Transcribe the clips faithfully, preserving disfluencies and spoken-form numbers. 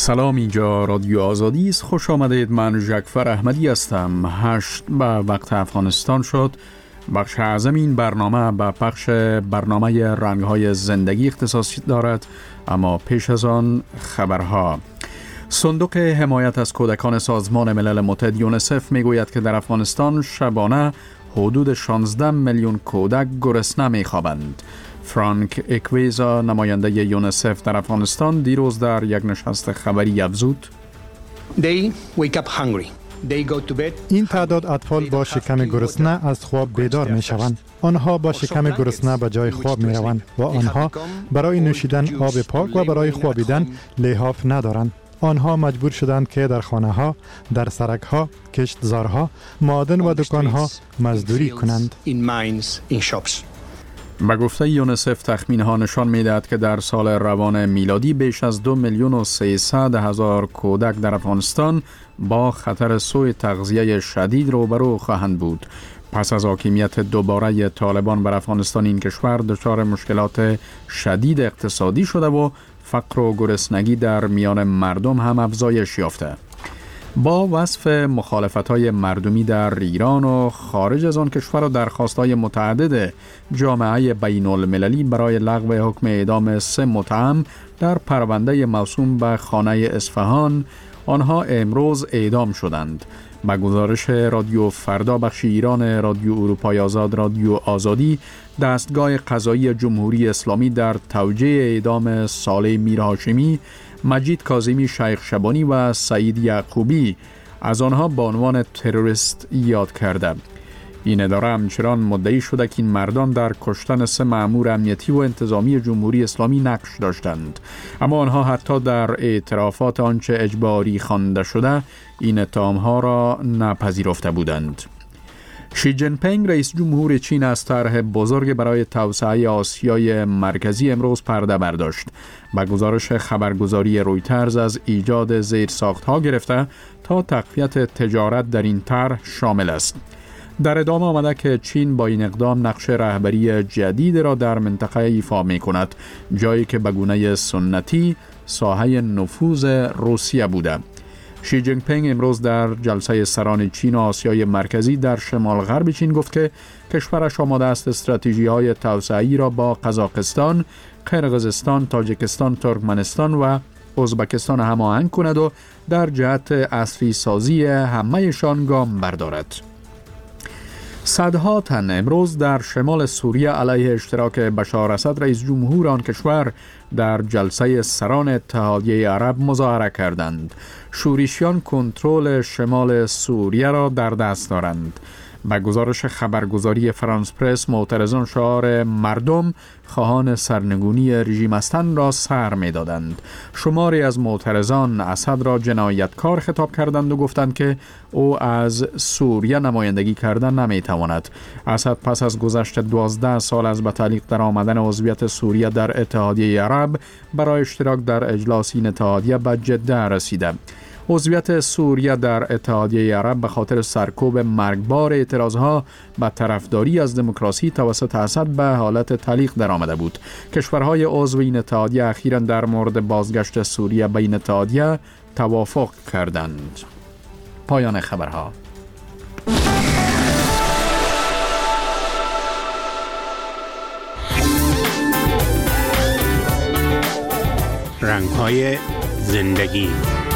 سلام، اینجا رادیو آزادی است. خوش آمدید. من جعفر احمدی هستم. هشت به وقت افغانستان شد. بخش اعظم این برنامه به پخش برنامه رنگ‌های زندگی اختصاص دارد، اما پیش از آن خبرها. صندوق حمایت از کودکان سازمان ملل متحد یونیسف میگوید که در افغانستان شبانه حدود شانزده میلیون کودک گرسنه میخوابند. فرانک اکویزا، نماینده یونیسف در افغانستان، دیروز در یک نشست خبری افزود: They wake up hungry. They go to bed. این تعداد اطفال با شکم گرسنه از خواب بیدار می شوند. آنها با شکم گرسنه به جای خواب می روند و آنها برای نوشیدن آب پاک و برای خوابیدن لحاف ندارند. آنها مجبور شدند که در خانه ها، در سرک ها، کشتزارها، معادن و دکان ها مزدوری کنند. به گفته یونیسف تخمین ها نشان می دهد که در سال روان میلادی بیش از دو میلیون و سیصد هزار کودک در افغانستان با خطر سوء تغذیه شدید روبرو خواهند بود. پس از حاکمیت دوباره طالبان بر افغانستان، این کشور دچار مشکلات شدید اقتصادی شده و فقر و گرسنگی در میان مردم هم افزایش یافته. با وصف مخالفت‌های مردمی در ایران و خارج از آن کشور و درخواست‌های متعدد جامعه بین المللی برای لغو حکم اعدام سه متهم در پرونده موسوم به خانه اصفهان، آنها امروز اعدام شدند. با گزارش رادیو فردا بخش ایران رادیو اروپای آزاد رادیو آزادی، دستگاه قضایی جمهوری اسلامی در توجیه اعدام صالح میر هاشمی، مجید کاظمی، شیخ شبانی و سعید یعقوبی از آنها به عنوان تروریست یاد کرده. این اداره همچنان مدعی شده که این مردان در کشتن سه مأمور امنیتی و انتظامی جمهوری اسلامی نقش داشتند، اما آنها حتی در اعترافات آنچه اجباری خوانده شده این اتهام‌ها را نپذیرفته بودند. شی جین پینگ، رئیس جمهور چین، از طرح بزرگ برای توسعه آسیای مرکزی امروز پرده برداشت. با گزارش خبرگزاری رویترز، از ایجاد زیرساخت‌ها گرفته تا تقویت تجارت در این طرح شامل است. در ادامه آمده که چین با این اقدام نقش رهبری جدید را در منطقه ایفا می کند، جایی که به گونه سنتی ساحه نفوذ روسیه بوده. شی جین پینگ امروز در جلسه سران چین و آسیای مرکزی در شمال غرب چین گفت که کشورش آماده است استراتژی‌های توسعه‌ای را با قزاقستان، قرقیزستان، تاجیکستان، ترکمنستان و ازبکستان هماهنگ کند و در جهت عصری سازی همه‌شان گام بردارد. صدها تن امروز در شمال سوریه علیه اشتراک بشار اسد، رئیس جمهور آن کشور، در جلسه سران اتحادیه عرب مظاهره کردند. شورشیان کنترل شمال سوریه را در دست دارند. با گزارش خبرگزاری فرانس پرس، معترضان شعار مردم خواهان سرنگونی رژیم هستند را سر می دادند. شماری از معترضان اسد را جنایتکار خطاب کردند و گفتند که او از سوریه نمایندگی کردن نمی تواند. اسد پس از گذشت دوازده سال از به تعلیق در آمدن عضویت سوریه در اتحادیه عرب برای اشتراک در اجلاس این اتحادیه به جده رسیده. عضویت سوریه در اتحادیه عرب به خاطر سرکوب مرگبار اعتراضها به طرفداری از دموکراسی توسط اسد به حالت تعلیق در آمده بود. کشورهای عضو این اتحادیه اخیراً در مورد بازگشت سوریه به این اتحادیه توافق کردند. پایان خبرها. رنگ‌های زندگی.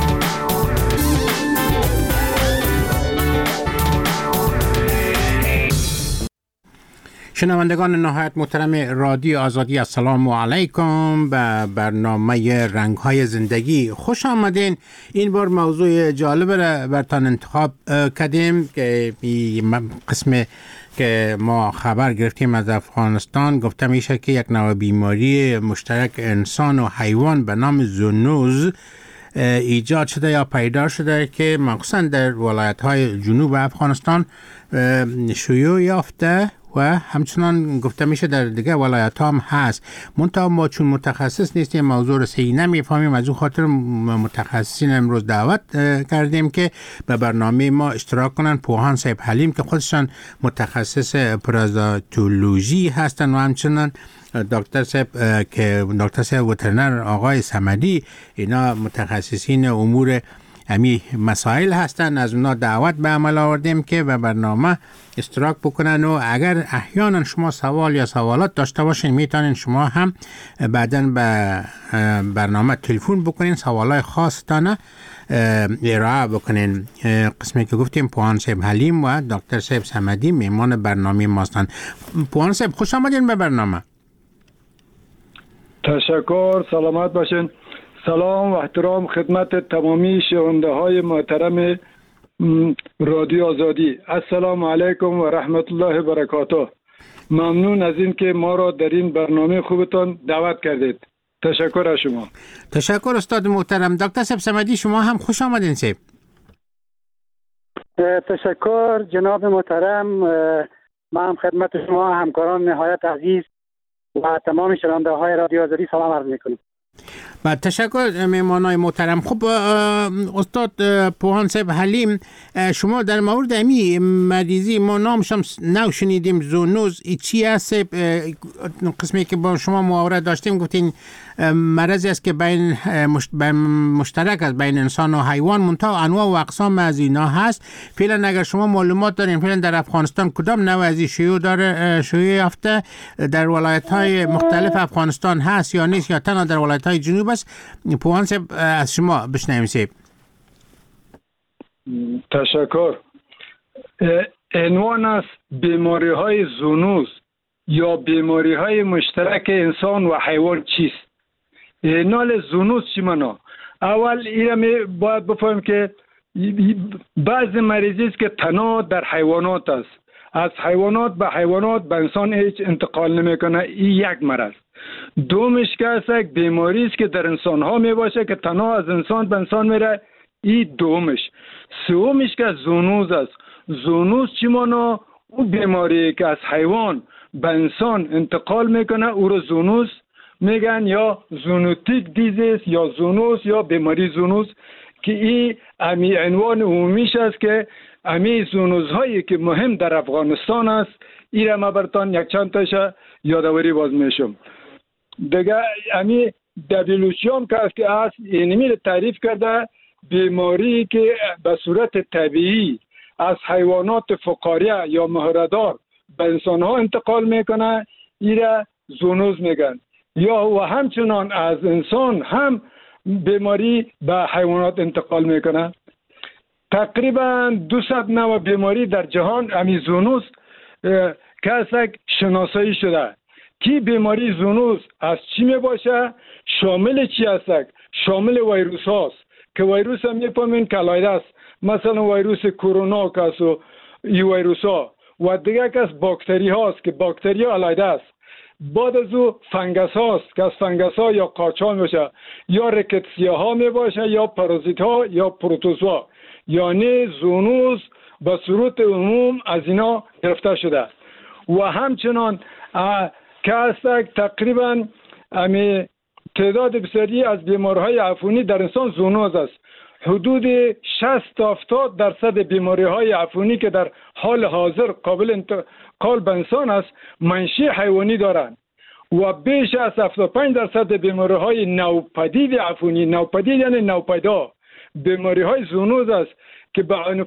شنوندگان نهایت محترم رادیو آزادی، السلام علیکم. به برنامه رنگ‌های زندگی خوش آمدین. این بار موضوع جالب را براتون انتخاب کردیم که قسم که ما خبر گرفتیم از افغانستان. گفته میشه که یک نوع بیماری مشترک انسان و حیوان به نام زونوز ایجاد شده یا پیدا شده که مخصوصا در ولایت‌های جنوب افغانستان شیوع یافته و همچنان گفته میشه در دیگه ولایت هم هست. منتها ما چون متخصص نیستیم موضوع رو صحیح نمیفهمیم، از اون خاطر متخصصین امروز دعوت کردیم که به برنامه ما اشتراک کنن. پوهان صاحب حلیم که خودشان متخصص پرازاتولوژی هستن و همچنان دکتر صاحب که دکتر صاحب وترنر آقای صمدی، اینا متخصصین امور همی مسائل هستن. از اونا دعوت به عمل آوردیم که به برنامه اشتراک بکنن و اگر احیانا شما سوال یا سوالات داشته باشین میتونین شما هم بعداً به برنامه تلفن بکنین، سوالای خاصتان ارائه بکنین. قسمی که گفتیم پوهان صاحب حلیم و دکتر صاحب صمدی میمان برنامه ماستن. پوهان صاحب خوش آمدین به برنامه. تشکر، سلامت باشین. سلام و احترام خدمت تمامی شنونده های محترم رادیو آزادی. السلام علیکم و رحمت الله و برکاته. ممنون از این که ما را در این برنامه خوبتان دعوت کردید. تشکر از شما. تشکر استاد محترم. دکتر صاحب صمدی شما هم خوش آمدین. صاحب تشکر جناب محترم. من خدمت شما همکاران نهایت عزیز و تمام شنونده های رادیو آزادی سلام عرض میکنم. با تشکر میمانای محترم. خب استاد پوهان صاحب حلیم، شما در مورد امی مریضی ما نامشم نو شنیدیم زونوز ای چی هست؟ قسمی که با شما محاوره داشتیم گفتین مرضی است که بین مشترک است بین انسان و حیوان، منتها انواع و اقسام از اینا هست. فعلا اگر شما معلومات دارین فعلا در افغانستان کدام نوع از این شیوع داره شیوع یافته، در ولایت های مختلف افغانستان هست یا نیست یا تنها در ولایت های جنوب است؟ پوهان صاحب از شما بشنویم. صاحب تشکر. عنوان است بیماری های زونوز یا بیماری های مشترک انسان و حیوان چیست؟ نال زونوز چی مانا؟ اول این باید بفهمیم که بعض مریضی است که تنها در حیوانات است، از حیوانات به حیوانات به انسان هیچ انتقال نمیکنه. این یک مرض. دومش که است یک بیماری است که در انسان ها می باشه که تنها از انسان به انسان میره. این دومش. سومش که زونوز است. زونوز چی مانا؟ او بیماری که از حیوان به انسان انتقال میکنه او رو زونوز میگن، یا زونوتیک دیزیز یا زونوز یا بیماری زونوز، که این امی عنوان عمومیش است که امی زونوز هایی که مهم در افغانستان است. این را ما براتون یک چند تاش یادآوری باز میشم. دیگه امی دبلیو هم که است که است اینمی تعریف کرده بیماری که به صورت طبیعی از حیوانات فقاریه یا مهره‌دار به انسان ها انتقال میکنه، این را زونوز میگن. یا و همچنان از انسان هم بیماری به حیوانات انتقال میکنه. تقریبا دویست نوع بیماری در جهان امی زونوز که است شناسایی شده. کی بیماری زونوز از چی می باشه؟ شامل چی است؟ شامل ویروس هاست که ویروس هم میفهمین که علایده است. مثلا ویروس کرونا که است و ای ویروس ها، و دیگه که از باکتری هاست که باکتری ها علایده است. بعد از او فنگس هاست که از فنگس ها یا قاچا می باشه، یا ریکتسیا ها می باشه، یا پارازیت ها یا پروتوزوا. یعنی زونوز به صورت عموم از اینا گرفته شده. و همچنان که است تقریبا امی تعداد بسیاری از بیماری‌های عفونی در انسان زونوز است. حدود شصت تا هفتاد درصد بیماری‌های عفونی که در حال حاضر قابل انتقال به انسان است منشأ حیوانی دارند و بیش از هفتاد و پنج درصد بیماری‌های نوپدید عفونی، نوپدید یعنی نوپیدا، بیماری‌های زونوز است که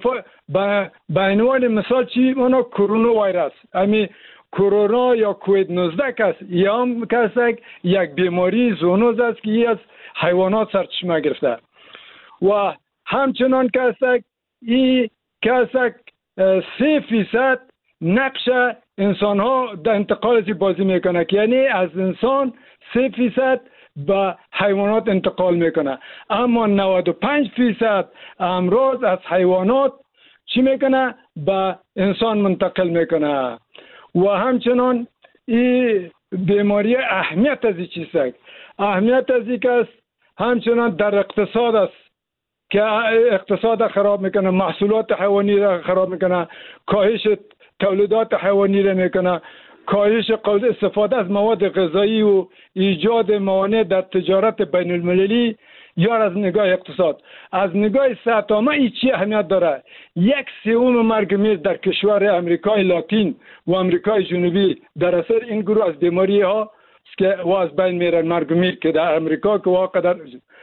به عنوان مثال چی مانا کرونا ویروس، امی کرونا یا کووید نوزده است، یا هم کسی یک بیماری زونوز است که از حیوانات سرچشمه گرفته. و همچنان کسی این کسی سه فیصد نقش انسان ها در انتقال ازی بازی میکنه، که یعنی از انسان سه فیصد به حیوانات انتقال میکنه، اما نود و پنج فیصد امراض از حیوانات چی میکنه؟ به انسان منتقل میکنه. و همچنان این بیماری اهمیت از این چیست؟ اهمیت از این که است همچنان در اقتصاد است که اقتصاد خراب میکنه، محصولات حیوانی را خراب میکنه، کاهش تولیدات حیوانی را میکنه، کاهش استفاده از مواد غذایی و ایجاد موانع در تجارت بین المللی، یا از نگاه اقتصاد. از نگاه صحت عامه این چی اهمیت داره؟ یک سوم مرگ میز در کشور امریکای لاتین و امریکای جنوبی در اثر این گروه از بیماری ها که از بین میرن، مرگ میز که در امریکا که واقع در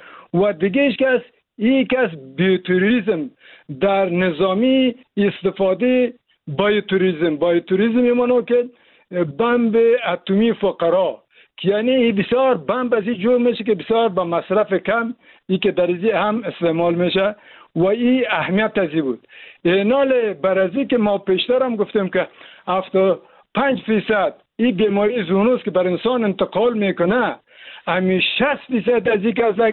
و دیگه ایش کس این کس بیوتوریزم در نظامی استفاده بایوتوریزم بایوتوریزم یمانو که بمب اتمی فقرا، که یعنی بسیار بمب از این جور میشه که بسیار با مصرف کم ای که در این هم استعمال میشه و این اهمیت ازی بود. اینال برازی که ما پیشتر هم گفتیم که هفتاد و پنج فیصد این بیماری زونوس که بر انسان انتقال میکنه، همین شصت فیصد از این که از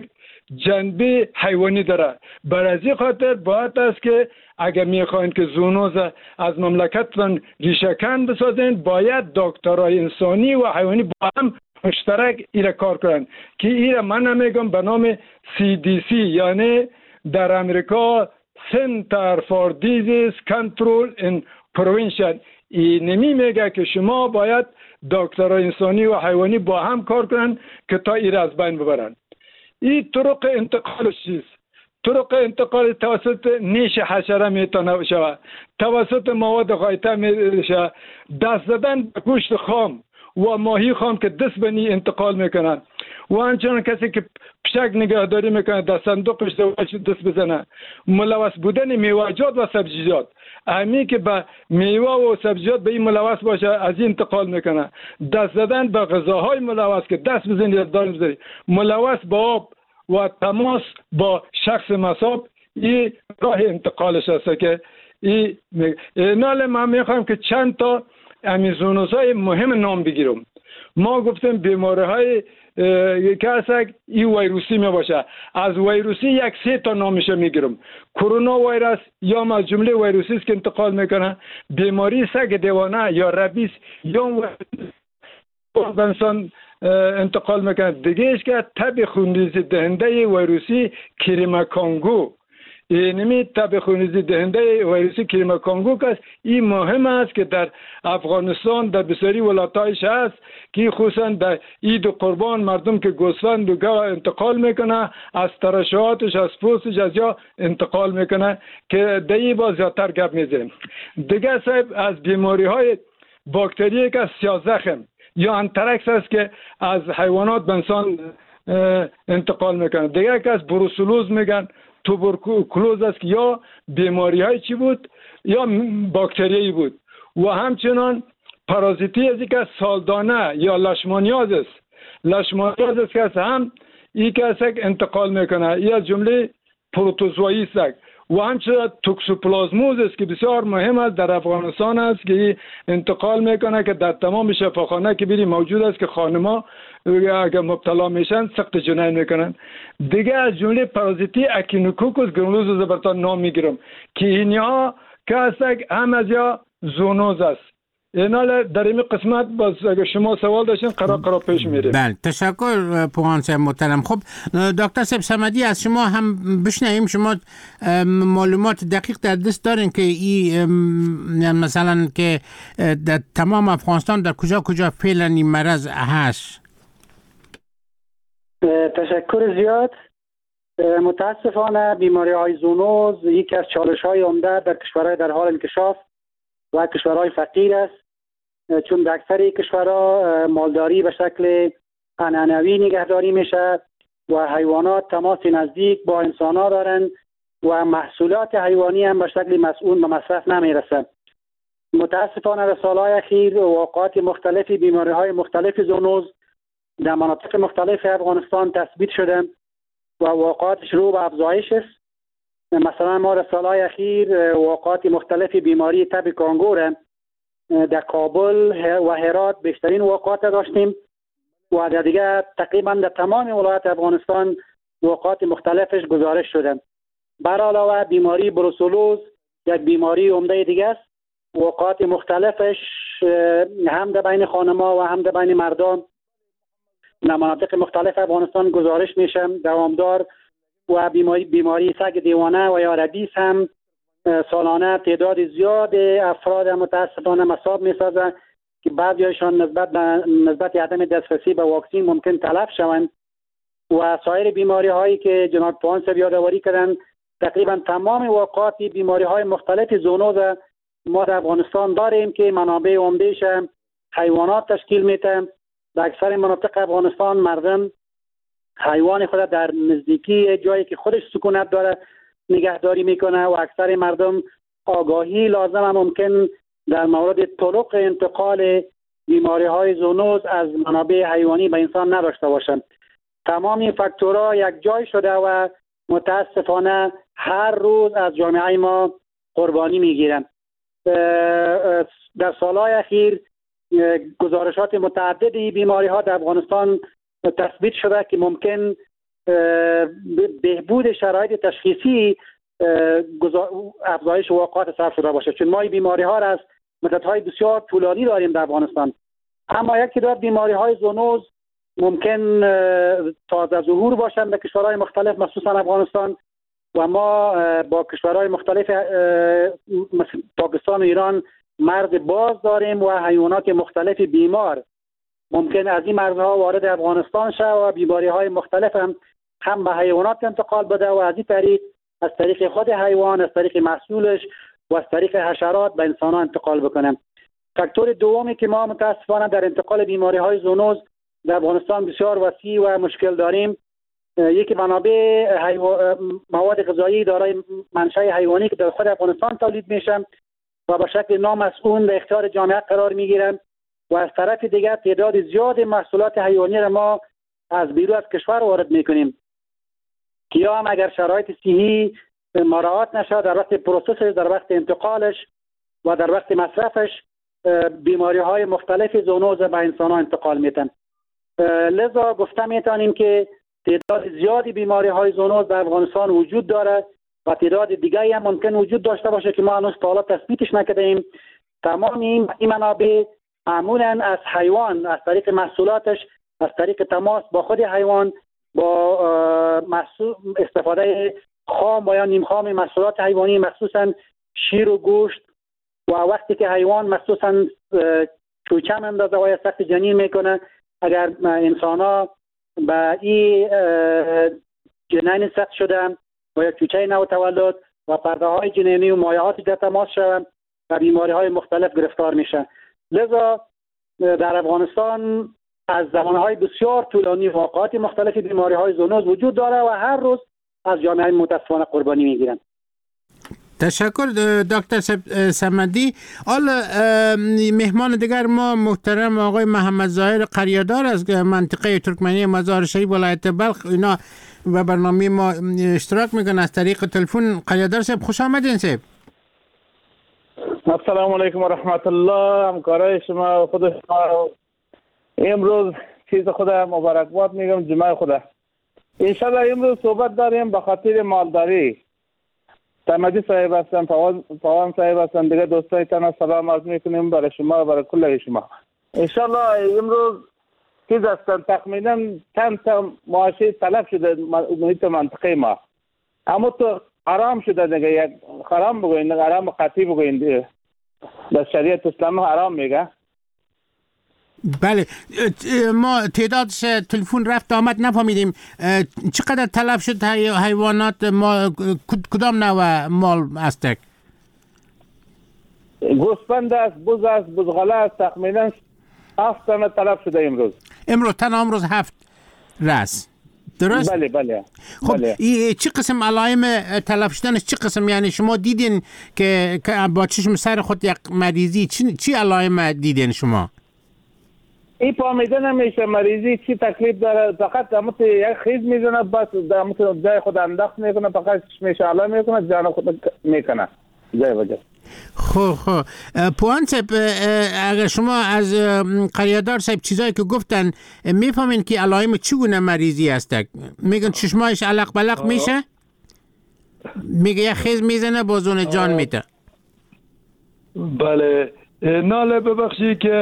جنبه حیوانی داره. برازی خاطر باید است که اگر میخواین که زونوز از مملکتتان ریشه‌کن بسازین، باید دکترای انسانی و حیوانی با هم مشترک ایره کار کنن که ایره من نمیگم به نام سی دی سی، یعنی در امریکا Center for Disease Control and Prevention، این نمی میگه که شما باید دکترای انسانی و حیوانی با هم کار کنن که تا ایره از بین ببرن. این طرق انتقالش چیست؟ طرق انتقال توسط نیش حشره میتونه شود، توسط مواد غایطه میشه، دست زدن به گوشت خام و ماهی خام که دست بنی انتقال میکنن، و همچنان کسی که پشک نگهداری میکنه در صندوقش دست بزنه. ملوث بودن میوه‌جات و سبزیجات، امی که به میوه و سبزیجات به این ملوث باشه از این انتقال میکنه. دست زدن به غذاهای ملوث که دست بزنید دار بزنید، ملوث با آب و تماس با شخص مصاب، این راه انتقالش هست که این نال ما میخوایم که چند تا امیزونوزهای مهم نام بگیرم. ما گفتیم بیماری های که هست این ویروسی می باشه. از ویروسی یک سه تا نامش میگیرم. کرونا ویروس یا از جمله ویروسی است که انتقال میکنه، بیماری سگ دیوانه یا ربیس یا انسان انتقال میکنه. دیگه ایش که تب خونریزی دهنده ویروسی کریم کانگو، اینمی تب خونریزی دهنده ویروسی کریم کانگو که این مهم است که در افغانستان در بسیاری ولایت‌هایش هست که خصوصا در عید و قربان مردم که گوسفند و گاو انتقال میکنه، از ترشحاتش از پوستش از جا انتقال میکنه که دایی با زیادتر گپ میزنیم. دیگه صاحب از بیماری های باکتری که سیاه‌زخم یا انترکس است که از حیوانات به انسان انتقال میکنه. دیگه که از بروسلوز میگن، توبرکلوز است که یا بیماری های چی بود یا باکتریایی بود، و همچنان پارازیتی از که سالدانه یا لشمانیاز است. لشمانیاز است که هم ای که است انتقال میکنه، یا جمله پروتوزوایی است، و همچنان توکسوپلازموز است که بسیار مهم است در افغانستان است که انتقال میکنه که در تمام شفاخانه که بری موجود است که خانما اگر مبتلا میشن سخت جنین میکنن. دیگه از جمله پارازیتی اکینوکوکوس گرانولوز زبرتان نام میگیرم که اینها که هست هم از یا زونوز است. اینال در این قسمت باز اگر شما سوال داشتین قرار قرار پیش میره. بله تشکر پوهان صاحب محترم. خب دکتر صاحب صمدی از شما هم بشنویم، شما معلومات دقیق در دست دارین که این مثلا که در تمام افغانستان در کجا کجا فعلا این مرض هست؟ تشکر زیاد. متاسفانه بیماری های زونوز یکی از چالش های عمده در کشورهای در حال انکشاف و کشورهای فقیر است، چون در اکثر کشورها مالداری به شکل عنعنوی نگهداری میشه و حیوانات تماس نزدیک با انسان ها دارند و محصولات حیوانی هم به شکل مسئول به مصرف نمیرسه. متاسفانه در سالهای اخیر واقعات مختلفی بیماری های مختلف زونوز در مناطق مختلف افغانستان تثبیت شده و واقعاتش رو به افزایش است. مثلا ما در سالهای اخیر واقعات مختلف بیماری تب کانگو را در کابل و هرات بیشترین واقعات داشتیم و در دیگه تقریبا در تمام ولایات افغانستان واقعات مختلفش گزارش شده. بر علاوه بیماری بروسلوز یک بیماری عمده دیگه است، واقعات مختلفش هم در بین خانما و هم در بین مردم در مناطق مختلف افغانستان گزارش میشه دوامدار، و بیماری بیماری سگ دیوانه و یا ربیس هم سالانه تعداد زیاد افراد متاسفانه مصاب می‌سازند که بعضیشان نسبت به نسبت عدم دسترسی به واکسن ممکن تلف شوند و سایر بیماری هایی که جناب پوان صاحب یادآوری کردن. تقریبا تمام واقعات بیماری های مختلف زونوز ما در افغانستان داریم که منابع عمدهش حیوانات تشکیل میده. در اکثر مناطق افغانستان مردم حیوان خود در نزدیکی جایی که خودش سکونت داره نگهداری میکنه و اکثر مردم آگاهی لازم هم ممکن در مورد طرق انتقال بیماری های زونوز از منابع حیوانی به انسان نداشته باشند. تمام این فاکتورها یک جای شده و متاسفانه هر روز از جامعه ما قربانی میگیرن. در سالهای اخیر گزارشات متعددی بیماری ها در افغانستان تثبیت شده که ممکن بهبود شرایط تشخیصی افزایش واقعات سبب شده باشه، چون ما این بیماری ها را از مدت‌های بسیار طولانی داریم در افغانستان. اما یکی دو بیماری های زونوز ممکن تازه ظهور باشند در کشورهای مختلف مخصوصا افغانستان و ما با کشورهای مختلف مثل پاکستان و ایران مرز باز داریم و حیوانات مختلف بیمار ممکن از این مرزها وارد افغانستان شود و بیماری های مختلف هم هم به حیوانات انتقال بده و از این طریق از طریق خود حیوان، از طریق محصولش و از طریق حشرات به انسان ها انتقال بکنه. فاکتور دومی که ما متاسفانه در انتقال بیماری های زونوز در افغانستان بسیار وسیع و مشکل داریم، یکی منابع حیو... مواد غذایی دارای منشأ حیوانی که در خود افغانستان تولید میشن و به شکل نامسئول در اختیار جامعه قرار میگیرن و از طرف دیگر تعداد زیاد محصولات حیوانی را ما از بیرون از کشور وارد میکنیم که یا هم اگر شرایط صحی مراعات نشه در وقت پروسسش، در وقت انتقالش و در وقت مصرفش بیماری های مختلف زونوز به انسان ها انتقال میتن. لذا گفته میتونیم که تعداد زیادی بیماری های زونوز در افغانستان وجود داره و تعداد دیگری هم ممکن وجود داشته باشه که ما هنوز تا حالا تثبیتش نکردیم. تمام این منابع معمولا از حیوان، از طریق محصولاتش، از طریق تماس با خود حیوان، با محصول استفاده خام و یا نیم خام محصولات حیوانی مخصوصا شیر و گوشت و وقتی که حیوان مخصوصا چوچه اندازه و یا سخت جنین میکنه، اگر انسان ها به این جنین سخت شدن و یا چوچه نو تولد و پرده های جنینی و مایعات در تماس شدن و بیماری های مختلف گرفتار میشن. لذا در افغانستان از زمانهای بسیار طولانی واقعات مختلف بیماری های زونوز وجود داره و هر روز از جامعه متاسفانه قربانی میگیرن. تشکر دکتر صمدی. حالا مهمان دیگر ما محترم آقای محمد ظاهر قریادار از منطقه ترکمنی مزار شریف ولایت بلخ، اینا و برنامه ما اشتراک میکنن از طریق تلفن. قریادار صاحب خوش آمدین صاحب. السلام علیکم و رحمت الله. همکارای شما و خود شما امروز چیز خدا مبارکباد میگم جمعه خدا. انشالله امروز صحبت داریم به خاطر مالداری. صمدی صاحب هستم، پوان صاحب هستم، دیگه دوستای تنها سلام عرض میکنیم برای شما و برای کل شما. انشالله امروز چیز هستن تقریبا چند تا معاشه تلف شده محیط منطقه ما، اما تو حرام شده دیگه، یک حرام بگوین، حرام قطعی بگوین، در شریعت اسلام حرام میگه. بله، ما تعدادش تلفن رفت آمد نفهمیدیم. چقدر تلف شد حیوانات ما؟ کدام نوع مال است؟ گوسفند است، بز است، بزغاله است، تقریبا هفت تانه تلف شده امروز. امروز تنها امروز هفت رس، درست؟ بله بله. خب بله. چی قسم علائم تلف شدنش چی قسم؟ یعنی شما دیدین که با چشم سر خود یک مریضی چی, چی علائم دیدین شما؟ این فهمیده نمیشه مریضی چی تکلیف داره، فقط همون یک خیز میزنه، بس همون جای خود انداخت میکنه، فقط چشمش علا میکنه، جان خود میکنه جای وجه. خب خب پوان صاحب، اگر شما از قریادار صاحب چیزایی که گفتن میفهمین که علائم چگونه مریضی هست؟ میگن چشمایش علق بلق میشه، میگه یک خیز میزنه بازون جان میده. بله، ناله ببخشی که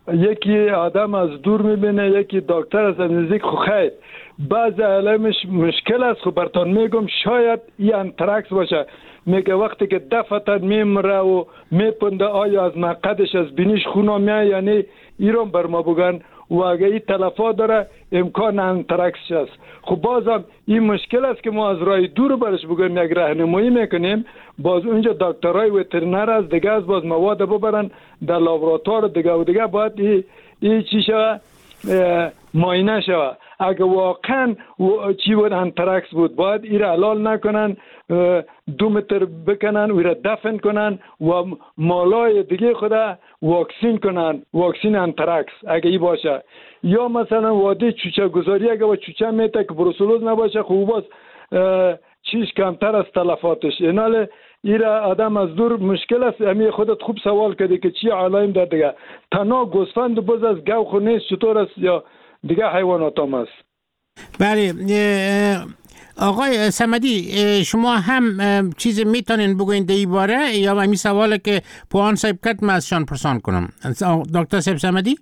یکی آدم از دور میبینه، یکی دکتر از نزدیک. خو خیر بعض علائمش مشکل است. خب براتون میگم شاید این انتراکس باشه. میگه وقتی که دفعتا میمره و میپنده آیا از مقدش از بینیش خون میاد، یعنی ایران بر ما بگن و اگه این تلفات داره امکان انتراکس است. خب بازم این مشکل است که ما از راه دور برش بگیم یک راهنمایی میکنیم، باز اونجا دکترای وترنر از دیگه از باز مواد ببرن در لابراتوار دیگه و دیگه باید این ای چی شوه معاینه شوه. اگه واقعا چی بود انتراکس بود باید این را حلال نکنن، دو متر بکنن و را دفن کنن و مالای دیگه خدا واکسین کنن، واکسین انتراکس اگه ای باشه. یا مثلا وادی چوچه گذاری اگه با چوچه میته که بروسلوز نباشه خوب باز چیش کمتر از تلفاتش. اینال ایره آدم از دور مشکل است. امی خودت خوب سوال کردی که چی علائم داره دیگه. تنها گوسفند بز از گو خو نیست چطور است یا دیگه حیوانات هم است؟ بله آقای صمدی شما هم چیز میتونین بگوین در این باره یا همین سواله که پوان صاحب کرد من ازشان پرسان کنم؟ دکتر صاحب صمدی؟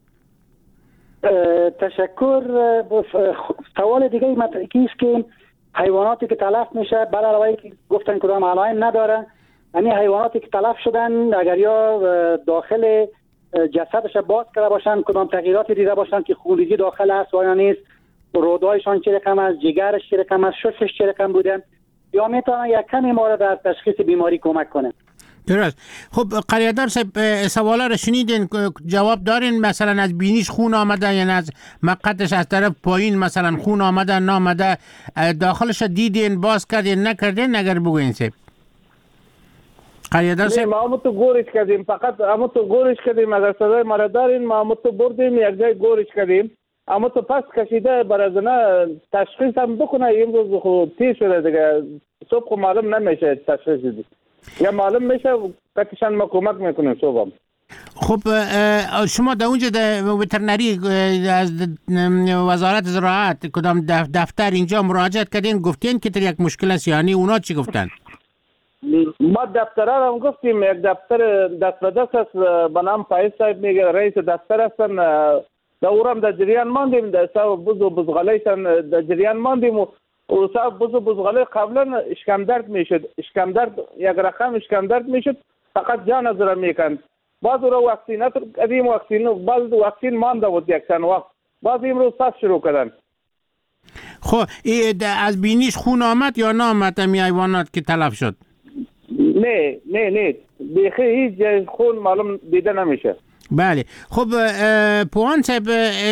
تشکر. سوال دیگه است که حیواناتی که تلف میشه برای علاوه که گفتن کدام علائم نداره، یعنی حیواناتی که تلف شدن اگر یا داخل جسدش باز کرده باشن کدام تغییراتی دیده باشن که خونریزی داخل است و یا نیست، رودایشان چه رقم است، جگرش چه رقم است، ششش چه رقم بوده، یا میتونه یک کمی ما را در تشخیص بیماری کمک کنه. درست. خب قریادار صاحب سوالا رو شنیدین، جواب دارین؟ مثلا از بینیش خون آمده یا از مقدش از طرف پایین مثلا خون آمده نامده، داخلش دیدین باز کردین نکردین؟ اگر بگوین صاحب. قریادار صاحب ما همون تو گورش کردیم، فقط همون تو گورش کردیم. اگر صدای ما را دارین ما همون تو بردیم یک جای گورش کردیم، اما تو پس کشیده برازنه تشخیص هم بکنه. امروز خود تیز شده دیگه، صبح خود معلوم نمیشه تشخیص دیدی یا معلوم میشه کتشان ما کمک میکنیم صبح هم. خب شما در اونجا در وترنری از وزارت زراعت کدام دفتر اینجا مراجعت کردین گفتین که یک مشکل است، یعنی اونا چی گفتن؟ ما دفترها هم گفتیم. یک دفتر دست به دست است به نام فایز صاحب میگه رئیس دفتر هستن، در اورم در جریان ماندیم، در حساب بز و بزغلیشان در جریان ماندیم و حساب بز و بزغلی قبلا اشکم درد میشد، اشکم درد یک رقم اشکم درد میشد فقط جان از را میکند. بعد او واکسینات قدیم واکسین بعد واکسین مانده بود یک چند وقت، بعد امروز پس شروع کردن. خب از بینیش خون آمد یا نه آمد امی حیوانات که تلف شد؟ نه نه نه بیخی هیچ جای خون معلوم دیده نمیشه. بله. خب پوان صاحب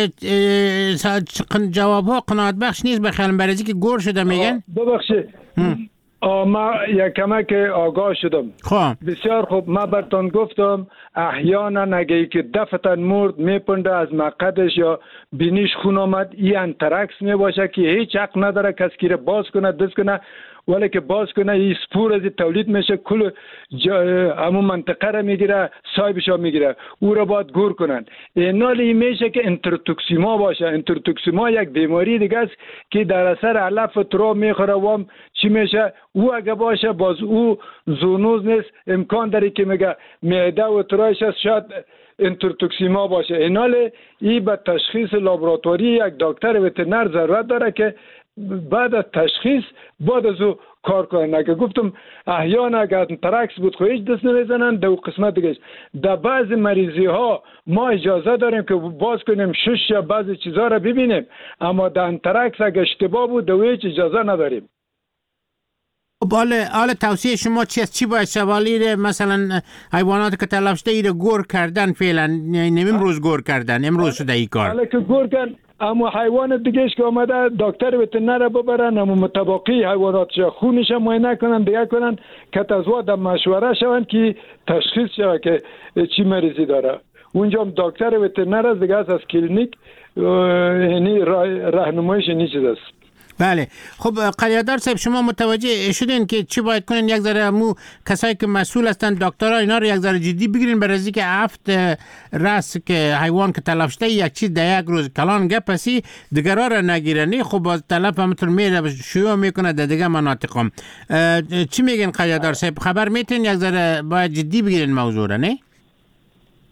جواب ها قناعت بخش نیست بخیالم برازی که گور شده میگن؟ ببخشید ما یک کمک آگاه شدم. خب بسیار خوب. ما برتون گفتم احیانا اگه که دفعتا مرد میپنده از مقدش یا بینیش خون آمد این انتراکس میباشه که هیچ حق نداره کسی که باز کنه دست کنه، ولی که باز کنه این سپور از تولید میشه کل همون منطقه را میگیره، صاحبش را میگیره، او را باید گور کنن. اینالی میشه که انتروتوکسیما باشه. انتروتوکسیما یک بیماری دیگه است که در اثر علف ترا میخوره و چی میشه او اگه باشه باز او زونوز نیست، امکان داره که میگه معده و ترایش است شاید انتروتوکسیما باشه. اینالی این به تشخیص لابراتواری یک دکتر وترنر ضرورت داره که بعد از تشخیص بعد از او کار کنن. اگه گفتم احیانا اگر انتراکس بود خو هیچ دست نمیزنن. در قسمت دیگه در بعض مریضی ها ما اجازه داریم که باز کنیم شش یا بعضی چیزها را ببینیم، اما در انتراکس اگه اشتباه بود در هیچ اجازه نداریم. حالا حالا توصیه شما چی است؟ چی باید شوالی مثلا حیوانات که تلف شده ایره گور کردن فعلا، یعنی امروز گور کردن، امروز شده ای کار. حالا که گور کردن اما حیوان دیگهش که آمده دکتر وترنر ببرن، اما متباقی حیواناتش خونش معاینه کنن دیگه کنن که تازه در مشوره شون که تشخیص شود که چی مریضی داره. اونجا هم دکتر وترنر از دیگه از کلینیک یعنی راهنماییش نیست است. بله. خب قریادار صاحب شما متوجه شدین که چی باید کنین؟ یک ذره مو کسایی که مسئول هستن دکترها اینا رو یک ذره جدی بگیرین برای اینکه هفت راست که حیوان که تلف شده یک چیز در یک روز کلان گپسی دیگرا رو نگیرنی. خب باز تلف همونطور میره شیوع میکنه در دیگه مناطقم. چی میگین قریادار صاحب؟ خبر میتین یک ذره باید جدی بگیرین موضوع رو نه؟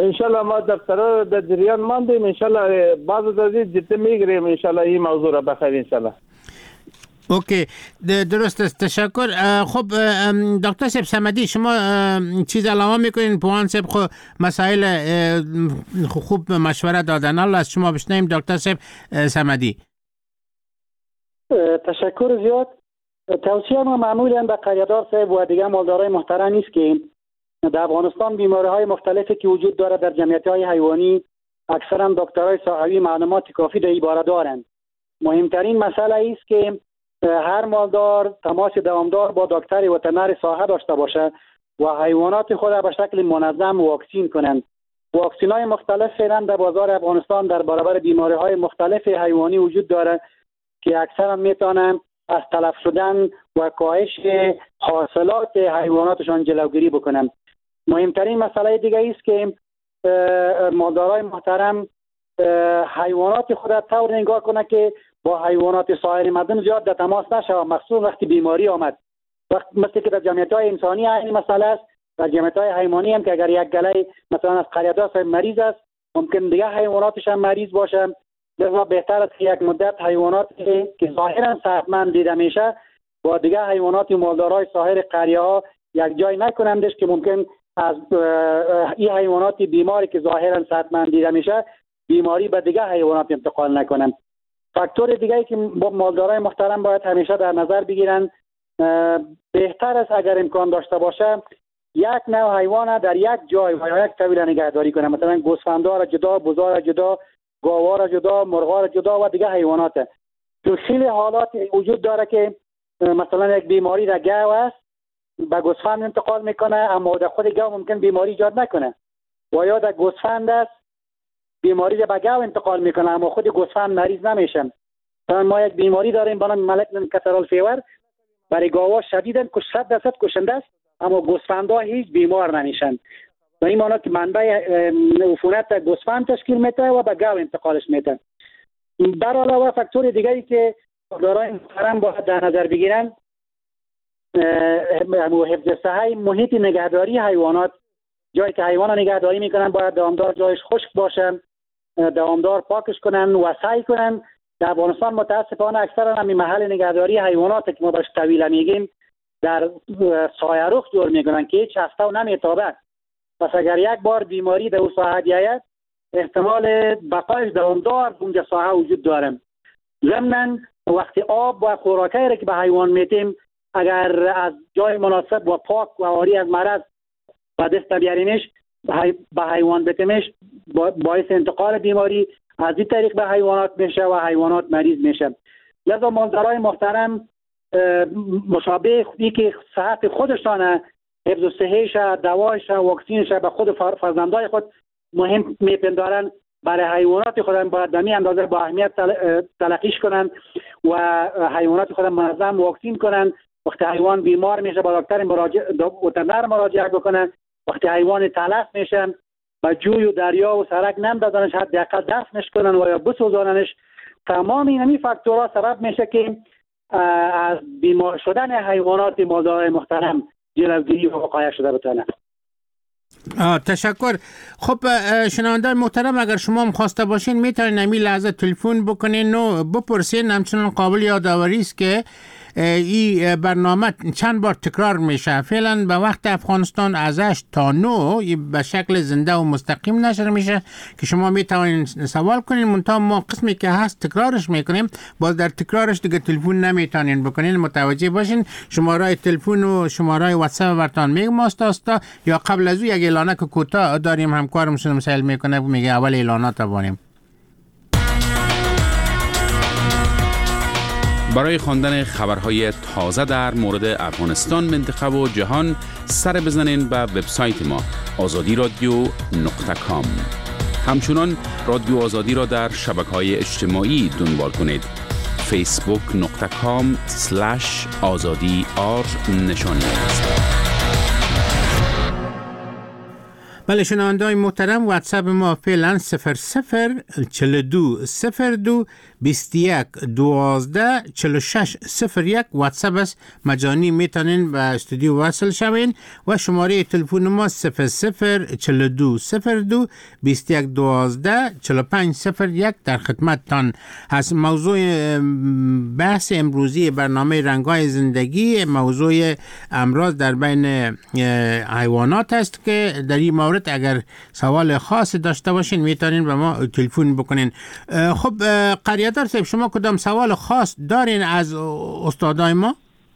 انشالله ما دفترها در جریان ماندیم، انشالله بعض از این جدی میگیریم، انشالله این موضوع را بخیر انشالله. اوکی درست است، تشکر. خب دکتر صاحب صمدی، شما چیز علاوه میکنین؟ پوان صاحب خب مسائل خوب مشوره دادن. الله از شما بشنیم دکتر صاحب صمدی. تشکر زیاد. توصیه ما معمولا به قریادار صاحب و دیگه مالدارای محترم است که در افغانستان بیماری های مختلفی که وجود داره در جمعیت های حیوانی اکثرا دکترای ساحوی معلومات کافی در این باره دارند. مهمترین مسئله است که هر مالدار تماس دوامدار با دکتر وترنر ساحه داشته باشه و حیوانات خود به شکل منظم واکسین کنند. واکسین های مختلف فعلا در بازار افغانستان در برابر بیماری های مختلف حیوانی وجود داره که اکثرا میتونن از تلف شدن و کاهش حاصلات حیواناتشان جلوگیری بکنن. مهمترین مسئله دیگه است که مالدارای محترم حیوانات خود را طور نگاه کنه که با حیوانات سایر مردم زیاد در تماس نشه، مخصوصا وقتی بیماری آمد. وقت مثل که در جمعیت های انسانی این مسئله است، در جمعیت های حیوانی هم که اگر یک گله مثلا از قریادار مریض است ممکن دیگه حیواناتش هم مریض باشه. لذا بهتر است که یک مدت حیوانات که ظاهرا صحتمند دیده میشه با دیگه حیوانات مالدارای سایر قریه ها یک جای نکنندش که ممکن از این حیوانات بیماری که ظاهرا صحتمند دیده میشه بیماری به دیگه حیوانات انتقال نکنن. فاکتور دیگه‌ای که مالدارای محترم باید همیشه در نظر بگیرن، بهتر است اگر امکان داشته باشه یک نوع حیوان در یک جای و یک طویل نگهداری کنه، مثلا گوسفندا را جدا، بزا را جدا، گاوا را جدا، مرغا را جدا و دیگه حیوانات. تو خیلی حالات وجود داره که مثلا یک بیماری در گاو است به گوسفند انتقال میکنه اما در خود گاو ممکن بیماری ایجاد نکنه، و یا در گوسفند است بیماری به گاو انتقال میکنه اما خود گوسفند مریض نمیشه. مثلا ما یک بیماری داریم به نام ملکنن کسرال فیور، برای گاوا شدیداً صد درصد کشنده است اما گوسفندا هیچ بیمار نمیشن. و این معنی که منبع عفونت گوسفند تشکیل میده و به گاو انتقالش میده. در علاوه فاکتور دیگری که مالداران محترم باید در نظر بگیرن حفظ صحه محیط نگهداری حیوانات. جایی که حیوان نگهداری میکنن باید دوامدار جایش خشک باشه، دوامدار پاکش کنن و سعی کنن. در افغانستان متاسفانه اکثرا همین محل نگهداری حیوانات که ما بهش طویله میگیم در سایه رخ جور میکنن که هیچ هفته و نمیتابه. پس اگر یک بار بیماری در اون ساحه بیاید احتمال بقایش دوامدار اونجا ساحه وجود داره. ضمناً وقتی آب و خوراکی را که به حیوان میتیم اگر از جای مناسب و پاک و عاری از مرض به دست بیاریمش به حیوان بتیمش باعث انتقال بیماری از این طریق به حیوانات میشه و حیوانات مریض میشه. لذا مالدارای محترم مشابه خودی که صحت خودشانه حفظ صحیش، دوایش، واکسینش به خود فرزندای خود مهم میپندارن، برای حیوانات خودم باید به می اندازه با اهمیت تلقیش کنن و حیوانات خودم منظم واکسین کنن. وقتی حیوان بیمار میشه با دکتر مراجعه وترنر مراجعه بکنن. وقتی حیوان تلف میشه با جوی و دریا و سرک نندازنش، حداقل دفنش کنن و یا بسوزاننش. تمام این فاکتورها سبب میشه که از بیمار شدن حیوانات مالدارای محترم جلوگیری و وقایه شده بتونه. تشکر. خب شنوندگان محترم، اگر شما هم خواسته باشین میتونین نمی لحظه تلفن بکنین و بپرسین. همچنان قابل یادآوری است که این برنامه چند بار تکرار میشه. فعلا به وقت افغانستان از هشت تا نه به شکل زنده و مستقیم نشر میشه که شما میتونین سوال کنین، منتها ما قسمی که هست تکرارش میکنیم، باز در تکرارش دیگه تلفن نمیتونین بکنین. متوجه باشین. شماره تلفن و شماره واتساپ ورتان میگم ماستاستا یا قبل از او یک اعلانه که کوتاه داریم، همکارم شما مسائل میکنه میگه اول اعلانات باریم. برای خواندن خبرهای تازه در مورد افغانستان، منطقه و جهان سر بزنین به وبسایت ما آزادی رادیو نقطه کام. همچنان رادیو آزادی را در شبکه‌های اجتماعی دنبال کنید. فیسبوک نقطه کام سلش آزادی آر نشانی است. بله شنونده‌های محترم، واتساپ ما فعلا صفر صفر چهل و دو صفر دو بیست و یک دوازده چهل و شش صفر یک واتساپ است، مجانی میتونین به استودیو وصل شوین و شماره تلفن ما صفر صفر چهل و دو صفر دو بیست و یک دوازده چهل و پنج صفر یک در خدمتتان هست. موضوع بحث امروزی برنامه رنگ‌های زندگی موضوع امراض در بین حیوانات است که در این مورد اگر سوال خاص داشته باشین میتونین به ما تلفن بکنین. خب قریادر صاحب، شما کدام سوال خاص دارین از استادای ما؟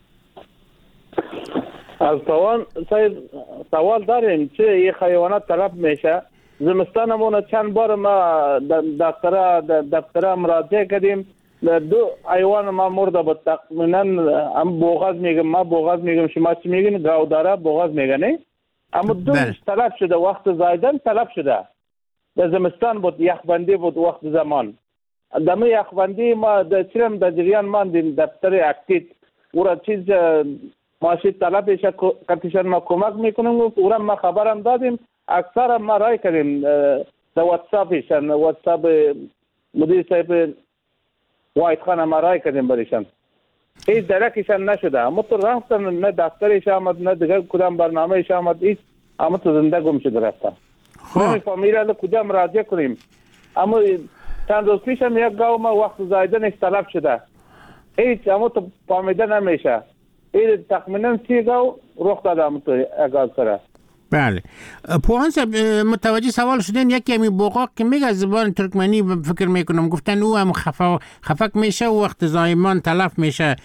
از سوال سوال داریم چه این حیوانات طلب میشه. زمستانمون چند بار ما دکتر دکتر مراجعه کردیم، دو حیوان ما مرده بود. تقریبا هم بوغاز میگم، ما بوغاز میگم، شما چی میگین؟ گاوداره بوغاز میگن. اما دوش طلب شده، وقت زایدن طلب شده. در زمستان بود، یخبندی بود وقت زمان. دم یخبندی ما در چرم در جریان ماندیم، دفتر اکتیت اورا چیز ماشی طلبش کتیشن ما کمک میکنیم، اورا ما خبرم دادیم، اکثر ما رای کردیم در واتساپشن، واتساپ مدیر صاحب واید خان ما رای کردیم بریشن. هیچ درکشن نشده. اما تو رفتن نه دفترش آمد نه دیگر کدام برنامهش آمد، هیچ اما تو زنده گم شده رفتن. نمی فامیل الان کجا مراجعه کنیم. اما چند روز پیش هم یک گاو ما وقت زایدنش طلب شده، هیچ اما تو فامیده نمیشه. این تقریبا سی گاو رخ داده اما تو اگاز سره. بله پوهان صاحب متوجه سوال شدین. یکی همی بوقاق که میگه زبان ترکمنی فکر میکنم گفتن او هم خفا خفک میشه و وقت زایمان تلف میشه.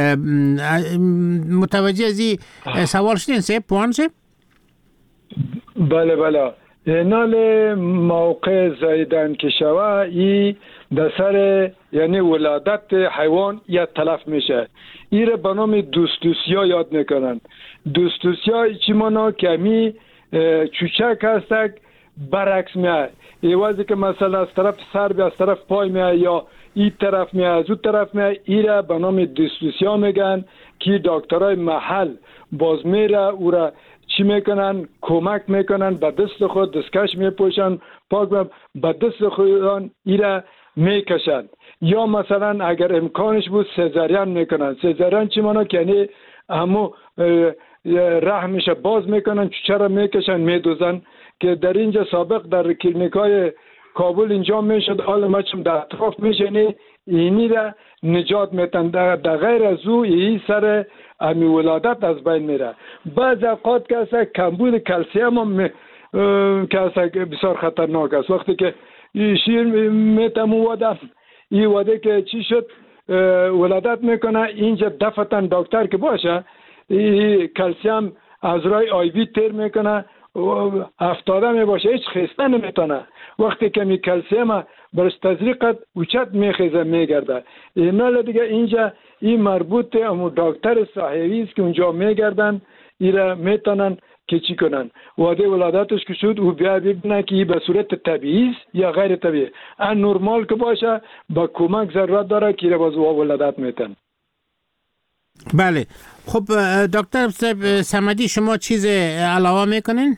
متوجه از این سوال شدین صاحب پوهان صاحب؟ بله بله. نال موقع زایدن که شوه ای در سر یعنی ولادت حیوان یا تلف میشه. ایره به نام دوستوسیا یاد میکنن. دوستوسیا چی مانا که می چوچک هستک برعکس میاد. ایوازی که مثلا از طرف سر به از طرف پای میاد یا این طرف میاد از اون طرف میاد، ایره به نام دوستوسیا میگن که دکترای محل باز میره او را چی میکنن؟ کمک میکنن، به دست خود دستکش میپوشن، پاک به دست خودان ایره میکشن. یا مثلا اگر امکانش بود سزارین میکنن. سزارین چی مانا که یعنی همو رحمش باز میکنن، چرا میکشن میدوزن که در اینجا سابق در کلینیکای کابل اینجا میشد. حال ما چم در اطراف میشنی اینی را نجات میتن. در غیر از او این سر امی ولادت از بین میره. بعض اوقات که اصلا کمبود کلسیم هم که اصلا بسیار خطرناک است. وقتی که شیر میتم وادم این واده که چی شد ولادت میکنه، اینجا دفتن دکتر که باشه این کلسیم از رای آیوی تیر میکنه افتاده میباشه، هیچ خسته نمیتونه. وقتی که می کلسیم برش تزریقت اوچت میخیزه میگرده. اینا دیگه اینجا این مربوط امو دکتر صاحبی است که اونجا میگردن، ایره میتونن که چی کنن. واده ولادتش که شد او بیا ببینن که این به صورت طبیعی است یا غیر طبیعی. ان نرمال که باشه با کمک ضرورت داره که ایره باز ولادت میتن. بله خب دکتر صمدی شما چیز علاوه میکنین؟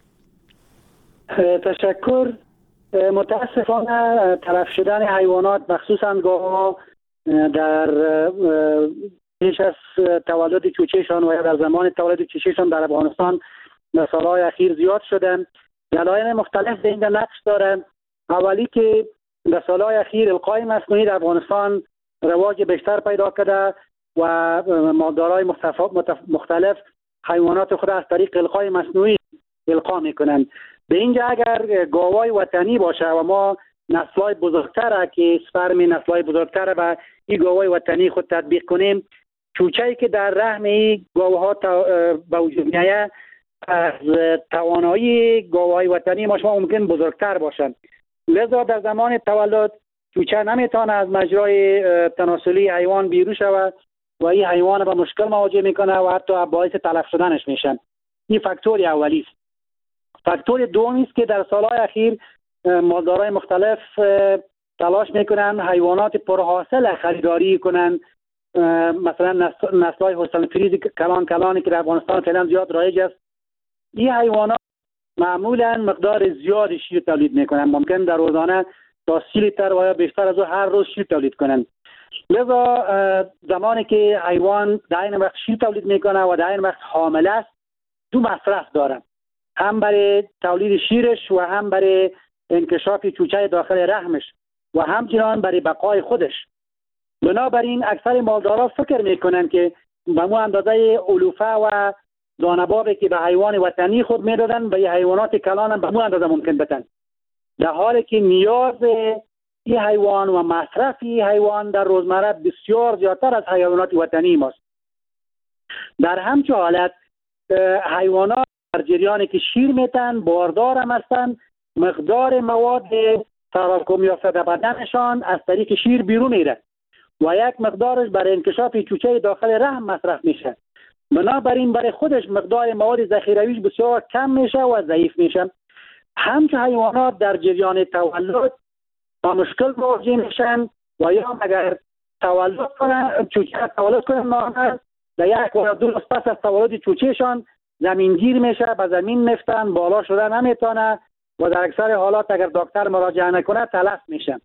تشکر. متاسفانه تلف شدن حیوانات مخصوصا گاوها در پیش از تولد چوچهشان و یا در زمان تولد چوچهشان در افغانستان در سالهای اخیر زیاد شدن. دلایل مختلف به این نقش دارند. اولی که در سالهای اخیر القای مصنوعی در افغانستان رواج بیشتر پیدا کرده و مالدارای مختلف حیوانات خود از طریق القای مصنوعی القا میکنند. به اینجا اگر گاوای وطنی باشه و ما نسل‌های بزرگتر که سپرم نسل‌های بزرگتر و این گاوای وطنی خود تطبیق کنیم، چوچه‌ای که در رحم این گاوها به وجود میاد از توانایی گاوهای وطنی ما شما ممکن بزرگتر باشند. لذا در زمان تولد چوچه نمیتونه از مجرای تناسلی حیوان بیرون شود و این حیوان با مشکل مواجه میکنه و حتی باعث تلف شدنش میشن. این فاکتور اولی است. فاکتور دومی است که در سالهای اخیر مالدارای مختلف تلاش میکنن حیوانات پرحاصل خریداری کنن، مثلا نسل‌های حسن فریز کلان کلانی که در افغانستان فعلا زیاد رایج است. این حیوانات معمولا مقدار زیاد شیر تولید میکنن، ممکن در روزانه تا سی لیتر و یا بیشتر از او هر روز شیر تولید کنن. لذا زمانی که حیوان در این وقت شیر تولید میکنه و در این وقت حامل است، دو مصرف داره، هم برای تولید شیرش و هم برای انکشاف چوچه داخل رحمش و همچنان برای بقای خودش. بنابراین اکثر مالدارا فکر میکنن که به مو اندازه علوفه و دانبابی که به حیوان وطنی خود میدادن به حیوانات کلان هم به مو اندازه ممکن بتن، در حالی که نیاز این حیوان و مصرف این حیوان در روزمره بسیار زیادتر از حیوانات وطنی ماست. در همچه حالت حیوانات در جریانی که شیر میتن باردار هم هستن، مقدار مواد تراکم یافته در بدنشان از طریق شیر بیرون میره و یک مقدارش برای انکشاف چوچه داخل رحم مصرف میشه. بنابراین برای خودش مقدار مواد ذخیرویش بسیار کم میشه و ضعیف میشه. همچه حیوانات در جریان تولد با مشکل مواجه میشن و یا اگر تولد کنن چوچه تولد کنن نامرد در یک و دو روز پس از تولد چوچهشان زمین گیر میشه، به زمین میفتن، بالا شده نمیتونه و در اکثر حالات اگر دکتر مراجعه نکنه تلف میشه.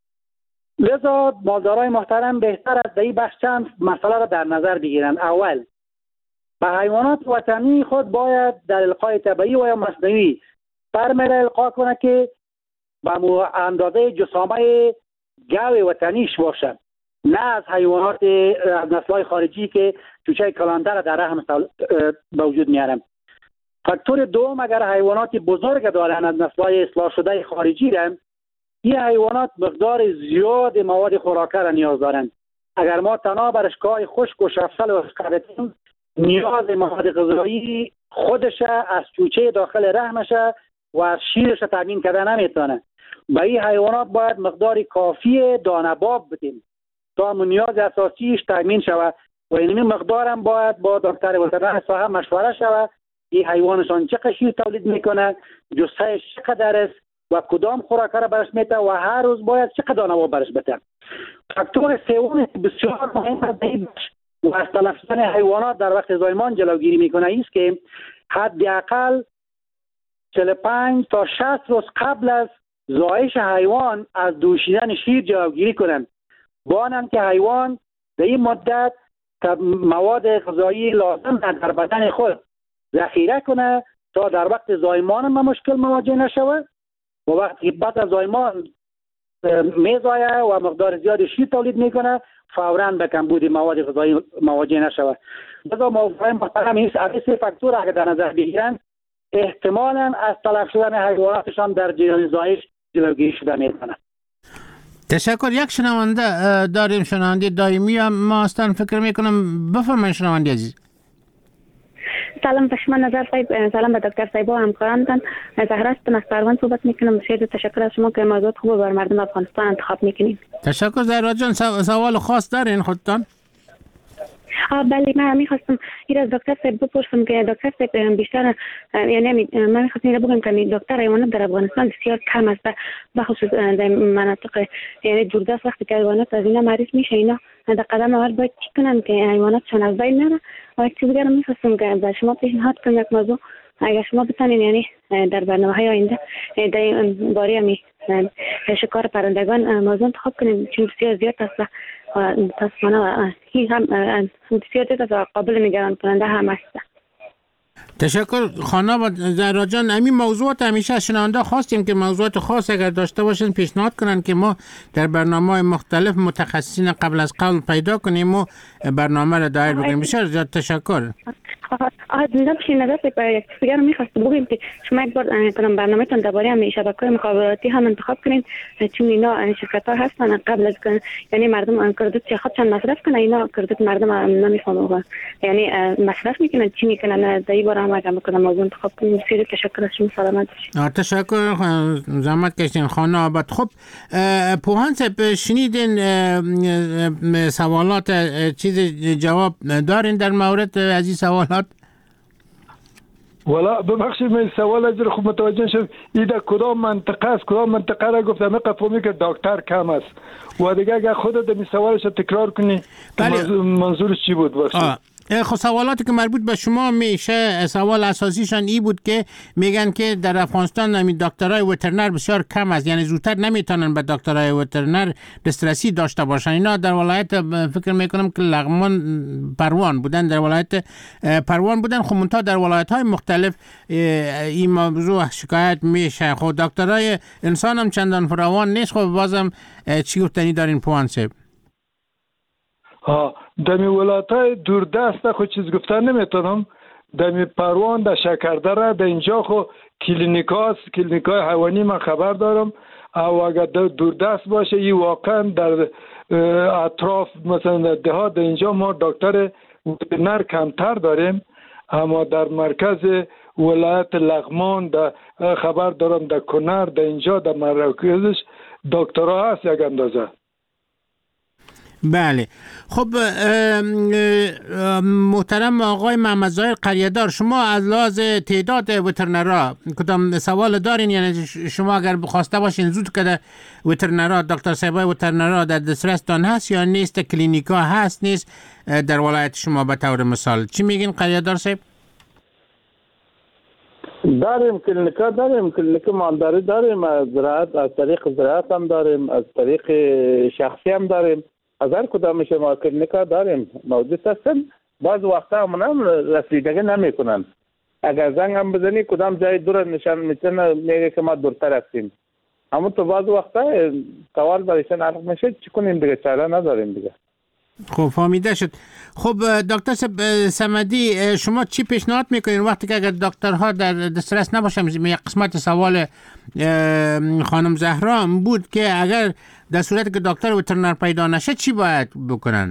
لذا مالدارای محترم بهتر است در این بخش چند مسئله را در نظر بگیرن. اول، به حیوانات وطنی خود باید در القای طبیعی و یا مصنوعی فرمی را القا کنه که به اندازه جسامه گاو وطنیش باشد، نه از حیوانات از نسل‌های خارجی که چوچه کلانده را در رحم به وجود میارن. فاکتور دوم، اگر حیوانات بزرگ دارن از نسل‌های اصلاح شده خارجی را، این حیوانات مقدار زیاد مواد خوراکه را نیاز دارند. اگر ما تنها بر اشکای خشک و شفصل و خردیم، نیاز مواد غذایی خودش از چوچه داخل رحمش و از شیرش تامین کرده نمیتونه. به این حیوانات باید مقدار کافی دانه‌باب بدیم تا نیاز اساسیش تامین شود و این مقدار هم باید با دکتر وترنر ساحه مشوره شود این حیوانشان چقدر شیر تولید میکنه، جثهش چقدر است و کدام خوراک را برش میده و هر روز باید چقدر دانه‌باب برش بده. فاکتور سوم بسیار مهم است و از تلف شدن حیوانات در وقت زایمان جلوگیری میکنه است که حداقل چهل و پنج تا شصت روز قبل از زایش حیوان از دوشیدن شیر جلوگیری کنند، بانند که حیوان در این مدت مواد غذایی لازم در بدن خود ذخیره کنه تا در وقت زایمان ما مشکل مواجه نشود و وقتی بعد از زایمان میزایه و مقدار زیاد شیر تولید میکنه فوراً به کمبود مواد غذایی مواجه نشود. لذا موضوع محترم این سه فاکتور اگر در نظر بگیرن احتمالاً از تلف شدن حیواناتشان در جریان زایش جلوگیری شده میتونه. تشکر. یک شنونده داریم، شنونده دائمی هم ما هستن فکر میکنم. بفرمایید شنونده عزیز. سلام به شما نظر صاحب، سلام به دکتر صاحب و همکارانتان. زهرا هستم از پروان صحبت میکنم. بسیار تشکر از شما که موضوع خوب بر مردم افغانستان انتخاب میکنید. تشکر. زهرا جان سوال خاص دارین خودتان؟ آه بله، من میخواستم این از دکتر صاحب بپرسم که دکتر صاحب بیشتر یعنی من میخواستم این بگم که دکتر حیوانات در افغانستان بسیار کم است، بخصوص در مناطق یعنی دوردست وقتی که حیوانات از اینا معرض میشه اینا در قدم اول باید چی کنن که حیواناتشان از بین نره. و یک چیز دیگر میخواستم که به شما پیشنهاد کنم یک موضوع اگر شما بتونین یعنی در برنامه‌های آینده در این باره می شکار پرندگان موضوع انتخاب کنیم چون بسیار زیاد است و متاسفانه این هم بسیار زیاد است و قابل نگران کننده هم است. تشکر خانم زهرا جان. همین موضوعات همیشه از شنونده خواستیم که موضوعات خاص اگر داشته باشن پیشنهاد کنن که ما در برنامه‌های مختلف متخصصین قبل از قبل پیدا کنیم و برنامه را دایر بکنیم. بسیار زیاد تشکر. آها زنده بشین. نظر یک دیگر رو می‌خواستم بگم که شما یک بار کنم برنامه‌تون درباره هم شبکه‌های مخابراتی هم انتخاب کنین چون اینا شرکت‌ها هستن قبل از که یعنی مردم کردت خودشان مصرف کنن اینا کردت مردم نمی‌فهمن یعنی مصرف میکنن چی میکنن. در این باره هم اگه کنم موضوع انتخاب کنین. بسیار تشکر از شما. سلامت باشین. تشکر زحمت کشیدین خانم آباد. خب پوهان صاحب شنیدین سوالات چیز جواب دارین در مورد از این سوالات؟ والا ببخشید من سوال از خوب متوجه شد ایده کدام منطقه است کدام منطقه را گفتم من فهمیدم که دکتر کم است و دیگه اگه خودت این سوالش تکرار کنی منظورش چی بود؟ خب سوالاتی که مربوط به شما میشه، سوال اساسیشان ای بود که میگن که در افغانستان همین دکترای وترنر بسیار کم است، یعنی زودتر نمیتونن به دکترای وترنر دسترسی داشته باشن. اینا در ولایت فکر میکنم که لغمان پروان بودن، در ولایت پروان بودن. خب منتها در ولایت های مختلف این موضوع شکایت میشه. خب دکترای انسان هم چندان فراوان نیست. خب بازم چی گفتنی دارین پوان صاحب؟ ها دمی ولایت‌های دوردست خود چیز گفتن نمیتونم. دمی پروان در شکردره در اینجا خو کلینیکاست، کلینیکای حیوانی من خبر دارم. او اگر دوردست باشه این واقعا در اطراف مثلا در دهات در اینجا ما دکتر وترنر کمتر داریم، اما در مرکز ولایت لغمان در خبر دارم در کنر در اینجا در مراکزش دکترها هست یک اندازه. بله. خب محترم آقای محمد ظاهر قریه‌دار، شما از لحاظ تعداد وترنرها کدام سوال دارین؟ یعنی شما اگر بخواسته باشین زود که وترنرها دکتر صاحبای وترنرها در دسترستان هست یا نیست؟ کلینیکا هست نیست در ولایت شما به طور مثال؟ چی میگین قریه‌دار صاحب؟ داریم کلینیکا، داریم کلینیک مالداری داریم، از زراعت، از طریق زراعت هم داریم، از طریق شخصی هم داریم، از هر کدام شما کلینیکا داریم موجود هستن. بعض وقتا هم رسیدگی نمی کنن. اگر زنگ هم بزنی کدام جای دور نشان میتونه میگه که ما دورتر هستیم، اما تو بعض وقتا سوال برایشان عرض میشه چی کنیم دیگه، چاره نداریم دیگه. خب فهمیده شد. خب دکتر صمدی، شما چی پیشنهاد میکنین وقتی که اگر دکترها در دسترس نباشن؟ یک قسمت سوال خانم زهرا بود که اگر در صورتی که دکتر وترنر پیدا نشه چی باید بکنن؟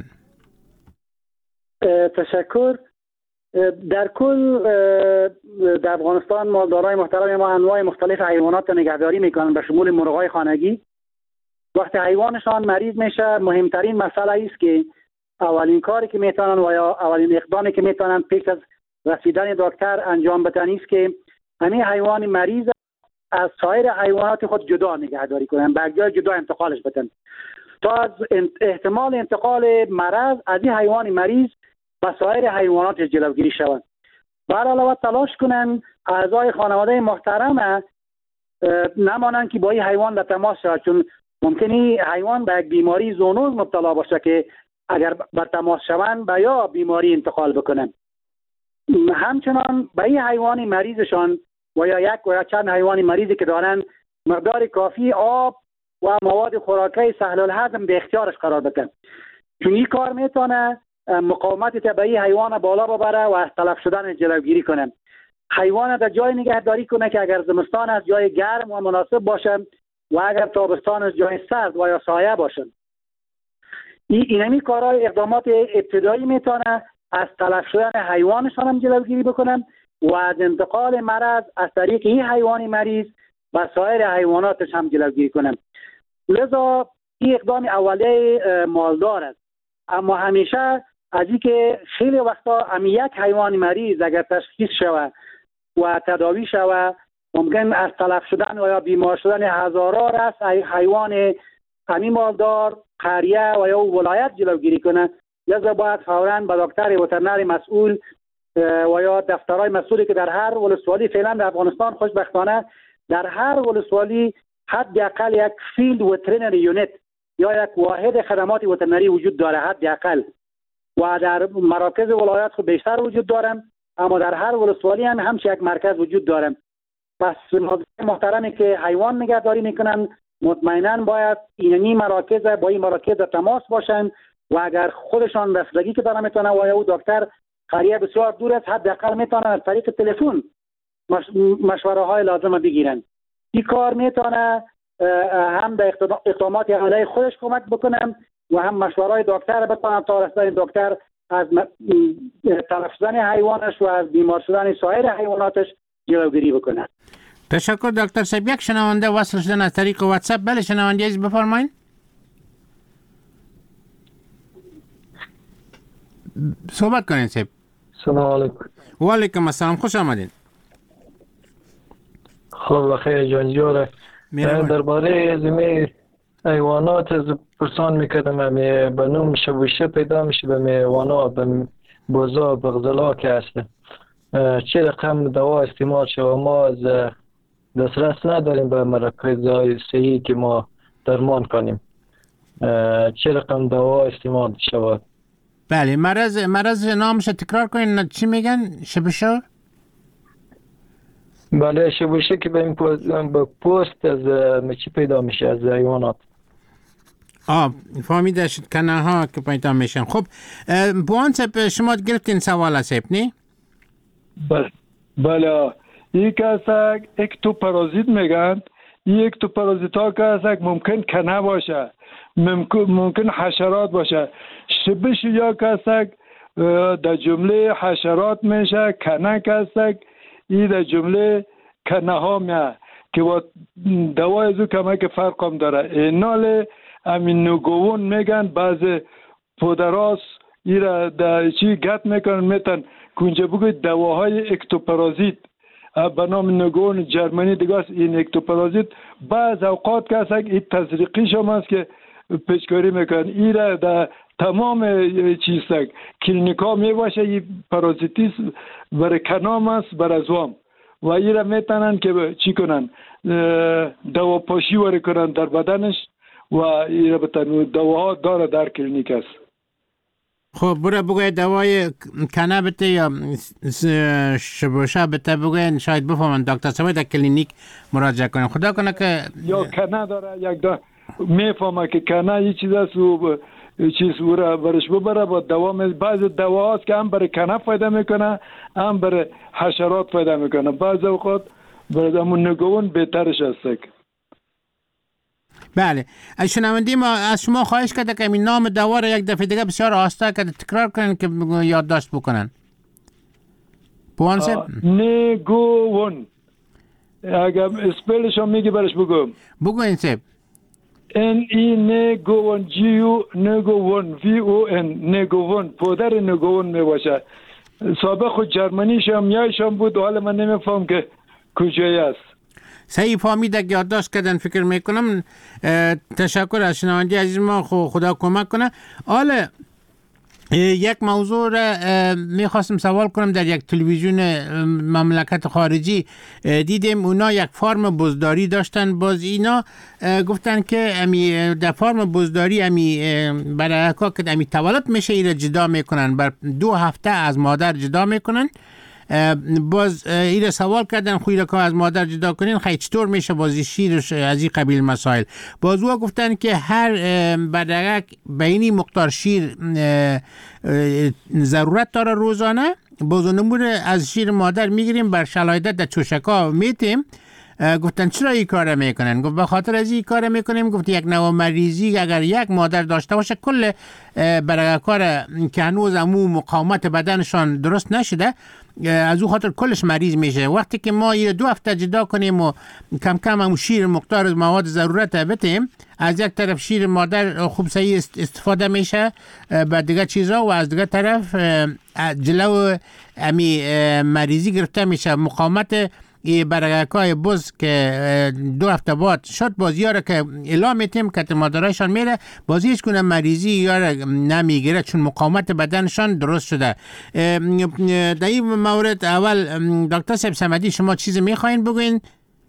تشکر. در کل در افغانستان مالدارای محترم ما انواع مختلف حیوانات نگهداری میکنن به شمول مرغای خانگی. وقتی حیوانشان مریض میشه مهمترین مسئله است که اولین کاری که میتونن و یا اولین اقدامی که میتونن پیش از رسیدن دکتر انجام بدن است که همین حیوان مریض از سایر حیوانات خود جدا نگهداری کنن، به جای جدا انتقالش بدن تا از احتمال انتقال مرض از این حیوان مریض به سایر حیوانات جلوگیری شود. بر علاوه تلاش کنن اعضای خانواده محترم نمانند که با این حیوان در تماس شود، چون ممکنی حیوان به یک بیماری زونوز مبتلا باشه که اگر بر تماس شوند به یا بیماری انتقال بکنن. همچنان به این حیوان مریضشان و یا یک و یا چند حیوان مریضی که دارن مقدار کافی آب و مواد خوراکی سهل الهضم به اختیارش قرار بدن، چون این کار میتونه مقاومت طبیعی حیوان بالا ببره و از تلف شدن جلوگیری کنه. حیوان در جای نگهداری کنه که اگر زمستان از جای گرم و مناسب باشه و اگر تابستان از جای سرد و یا سایه باشه. این اینمی کارهای اقدامات ابتدایی میتونه از تلف شدن حیوانشان هم جلوگیری بکنن و از انتقال مرض از طریق این حیوان مریض و سایر حیواناتش هم جلوگیری کنن. لذا این اقدام اولیه مالدار است، اما همیشه از این که خیلی وقتا هم یک حیوان مریض اگر تشخیص شود و تداوی شود ممکن از تلف شدن و یا بیمار شدن هزاران است حیوان همین مالدار قریه و یا ولایت جلوگیری کنه. لذا باید فوراً به دکتر وترنر مسئول و یا دفترهای مسئولی که در هر ولسوالی فعلا در افغانستان خوشبختانه در هر ولسوالی حداقل یک فیلد وترنری یونیت یا یک واحد خدمات وترنری وجود داره حداقل، و در مراکز ولایت خود بیشتر وجود دارن، اما در هر ولسوالی هم همچه یک مرکز وجود داره. پس محترمی که حیوان نگهداری میکنن مطمئنا باید اینمی مراکز با این مراکز در تماس باشن و اگر خودشان رسیدگی که دارن میتونن و یا دکتر قریه بسیار دور است حداقل میتونن از طریق تلفن مشوره های لازم بگیرن. این کار میتونه هم به اقدامات عملی خودش کمک بکنن و هم مشورهای دکتر بتونن تا رسیدن دکتر از تلف شدن حیوانش و از بیمار شدن سایر حیواناتش جلوگیری بکنن. تشکر دکتر صاحب. یک شنونده وصل شدن از طریق واتساپ. بله شنونده عزیز بفرمایید. صحبت کنین صاحب. سلام علیکم. و علیکم السلام، خوش آمدین. خب بخیر جان جوره. درباره زمین حیوانات از پرسان میکردم، به نوم شبوشه پیدا میشه به حیوانات، به بوزا بغزلاک است. چه رقم دوا استعمال شود؟ ما از دسترس نداریم به مراکز صحی که ما درمان کنیم. چه رقم دوا استعمال شود؟ بله، مرض مرض نامش تکرار کنین. چی میگن؟ شبشو؟ بله، شبشه که به این پوست از چی پیدا میشه از حیوانات. آه فهمیده شد، کنه ها که پیدا میشن. خب بوان سب شما گرفتین سوال سب نی؟ بله بله یک هست اکتوپارازیت میگن. این اکتوپارازیت ها که هست ممکن کنه باشه، ممکن ممکن حشرات باشه. شبش یا که هست در جمله حشرات میشه، کنه که هست این در جمله کنه ها میه که با دوای ازو کمک فرق هم داره. اینال امین نگوون میگن، بعض پودراس ای را در چی گت میکنن میتن کنجا بگوی دواهای اکتوپارازیت به نام نگوون جرمنی دیگه است. این اکتوپارازیت بعض اوقات که هست این تزریقی شما است که پیشکاری میکنن. ای را در تمام چیز تک کلینیک ها میباشه. این پارازیتیس برای کنام است، برای زوام، و ای را میتنن که چی کنن دوا پاشی وری کنن در بدنش و ای را بتن دواها داره در کلینیک است. خب برای بگوی دوای کنه بته یا شبوشه بته بگوی شاید بفهمن دکتر سوی در کلینیک مراجعه کنیم. خدا کنه که یا کنه داره یک دا میفهمه که کنه یه چیز است و چیز او را برش ببره با دوا. بعض دوا هست که هم برای کنه فایده میکنه هم برای حشرات فایده میکنه. بعض اوقات برای همون نگوون بهترش هست. بله، از شنوندی ما از شما خواهش کرده که این نام دوا را یک دفعه دیگه بسیار آسته که تکرار کنن که یادداشت بکنن. پوان سب نگوون. اگر اسپلش هم میگی برش بگم. بگو این سب. ان ای نگوون جیو نگوون وی او ان نگوون. پودر نگوون میباشه. سابق خود جرمنیش هم یایش هم بود و حالا من نمیفهم که کجایی است. صحیح فهمیده که یادداشت کردن فکر میکنم. تشکر از شنوندی عزیز ما. خدا کمک کنه. حالا یک موضوع را میخواستم سوال کنم. در یک تلویزیون مملکت خارجی دیدیم اونا یک فارم بزداری داشتن. باز اینا گفتن که امی در فارم بزداری امی برای اکا که امی تولد میشه ایره جدا میکنن، بر دو هفته از مادر جدا میکنن. باز ایره سوال کردن خوی را که از مادر جدا کنین خیلی چطور میشه بازی شیرش از این قبیل مسائل. باز او گفتن که هر بدرک بینی مقدار شیر ضرورت داره روزانه. باز نمونه از شیر مادر میگیریم بر شلایدت در چوشکا میتیم. گفتن چرا این کار میکنن؟ گفت به خاطر از این کار میکنیم. گفت یک نوع مریضی اگر یک مادر داشته باشه کل برای کار که هنوز امو مقاومت بدنشان درست نشده از او خاطر کلش مریض میشه. وقتی که ما یه دو هفته جدا کنیم و کم کم همون شیر مقدار مواد ضرورت بتیم، از یک طرف شیر مادر خوب صحیح استفاده میشه به دیگه چیزا و از دیگه طرف جلو امی مریضی گرفته میشه. مقاومت برگرکای بز که دو هفته بعد شد باز یاره که اعلام میتیم که مادرایشان میره باز هیچ گونه مریضی یاره نمیگیره چون مقاومت بدنشان درست شده. در این مورد اول دکتر صاحب صمدی شما چیزی میخواین بگوین؟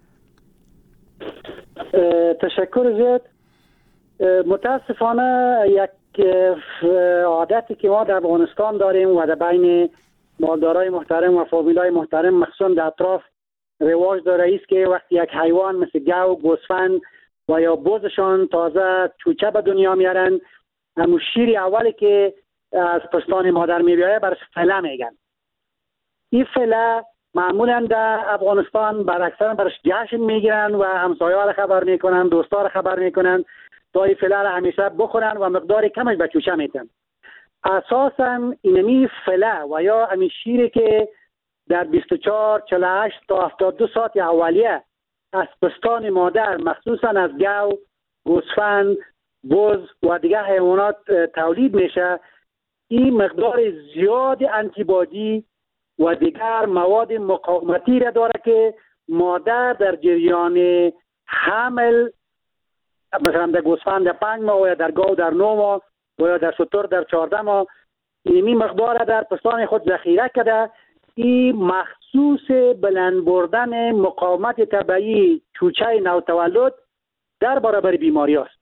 تشکر زیاد. متاسفانه یک عادتی که ما در افغانستان داریم و در بین مالدارای محترم و فامیلای محترم مخصوصا در اطراف رواج داره است که وقتی یک حیوان مثل گاو، گوسفند و یا بزشان تازه چوچه به دنیا میارن، همون شیر اولی که از پستان مادر میبیایه برش فله میگن. این فله معمولا در افغانستان بر اکثر برش جشن میگیرن و همسایه‌ها را خبر میکنن، دوستا را خبر میکنن تا این فله را همیشه بخورن و مقدار کمش به چوچه میتن. اساسا اینمی فله و یا امی شیری که در بیست و چهار چهل و هشت تا هفتاد و دو ساعت اولیه از پستان مادر مخصوصا از گاو، گوسفند، بز و دیگر حیوانات تولید میشه. این مقدار زیاد آنتیبادی و دیگر مواد مقاومتی را داره که مادر در جریان حمل مثلا در گوسفند در پنج ماه و یا در گاو در نه ماه و یا در شتر در چهارده ماه این مقدار در پستان خود ذخیره کرده. این مخصوص بلند بردن مقاومت طبیعی چوچه نوتولد در برابر بیماری است.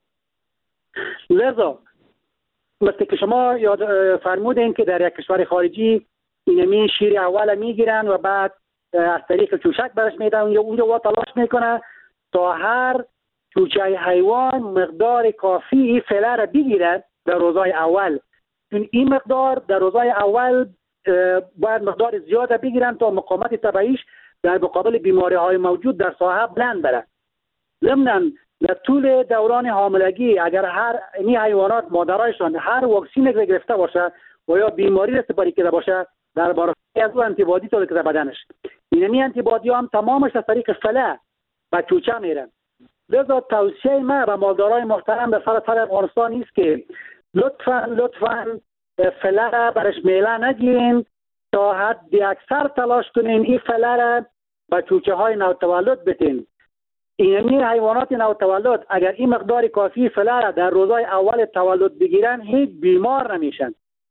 لذا مثل که شما یاد فرمودین که در یک کشور خارجی اینمی شیر اول میگیرن و بعد از طریق چوشک برش میدن یا اونجا و تلاش میکنه تا هر چوچه حیوان مقدار کافی این فله را بگیره در روزهای اول. چون این مقدار در روزهای اول باید مقدار زیاده بگیرن تا مقاومت طبیعیش در مقابل بیماری های موجود در ساحه بلند بره. ضمناً در طول دوران حاملگی اگر هر این حیوانات مادرایشان هر واکسین را گرفته باشه و یا بیماری را سپری کرده باشه در برابر از او آنتیبادی تولید کرده بدنش، اینمی آنتیبادی هم تمامش از طریق فله و چوچه میرن. لذا توصیه ما به مالدارای محترم در سراسر افغانستان است که لطفاً لطفاً فله را برش میله نگیرین تا حد اکثر تلاش کنین این فله را به چوچه های نوتولد بتین. اینمی حیوانات نوتولد اگر این مقدار کافی فله را در روزهای اول تولد بگیرن هیچ بیمار نمیشن.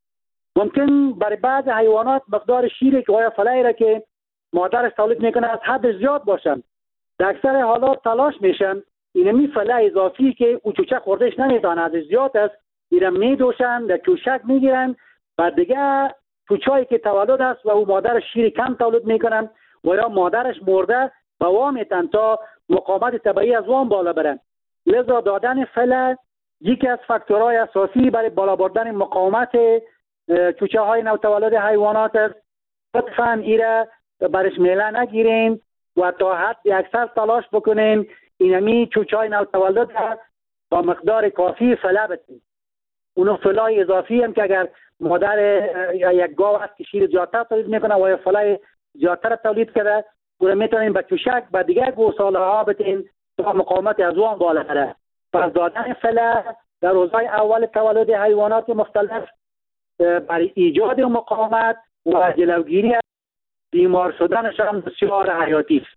ممکن برای بعض حیوانات مقدار شیری که یا فله را که مادرش تولید میکنه از حد زیاد باشن، در اکثر حالات تلاش میشن اینمی فله اضافی که او چوچه خوردهش نمیدانه از زیاد است ایرم میدوشن در چوشک میگیرن و دیگه چوچه‌ای که تولد است و او مادرش شیر کم تولید میکنن و یا مادرش مرده و وامیتن تا مقاومت طبیعی از وام بالا برن. لذا دادن فله یکی از فاکتورهای اساسی برای بالا بردن مقاومت چوچه های نوتولد حیوانات است. لطفاً ایره برش میله نگیرین و تا حد اکثر تلاش بکنین اینمی چوچه های نوتولد با مقدار کافی فله بتین. اونو فله اضافی هم که اگر مادر یک گاو است که شیر زیادتر تولید میکنه و یا فله زیادتر تولید کرده اونو میتونین به چوشک به دیگه گوساله ها بتین تا مقاومت از وام بالا بره. پس دادن فله در روزهای اول تولد حیوانات مختلف برای ایجاد مقاومت و جلوگیری از بیمار شدنش هم بسیار حیاتی است.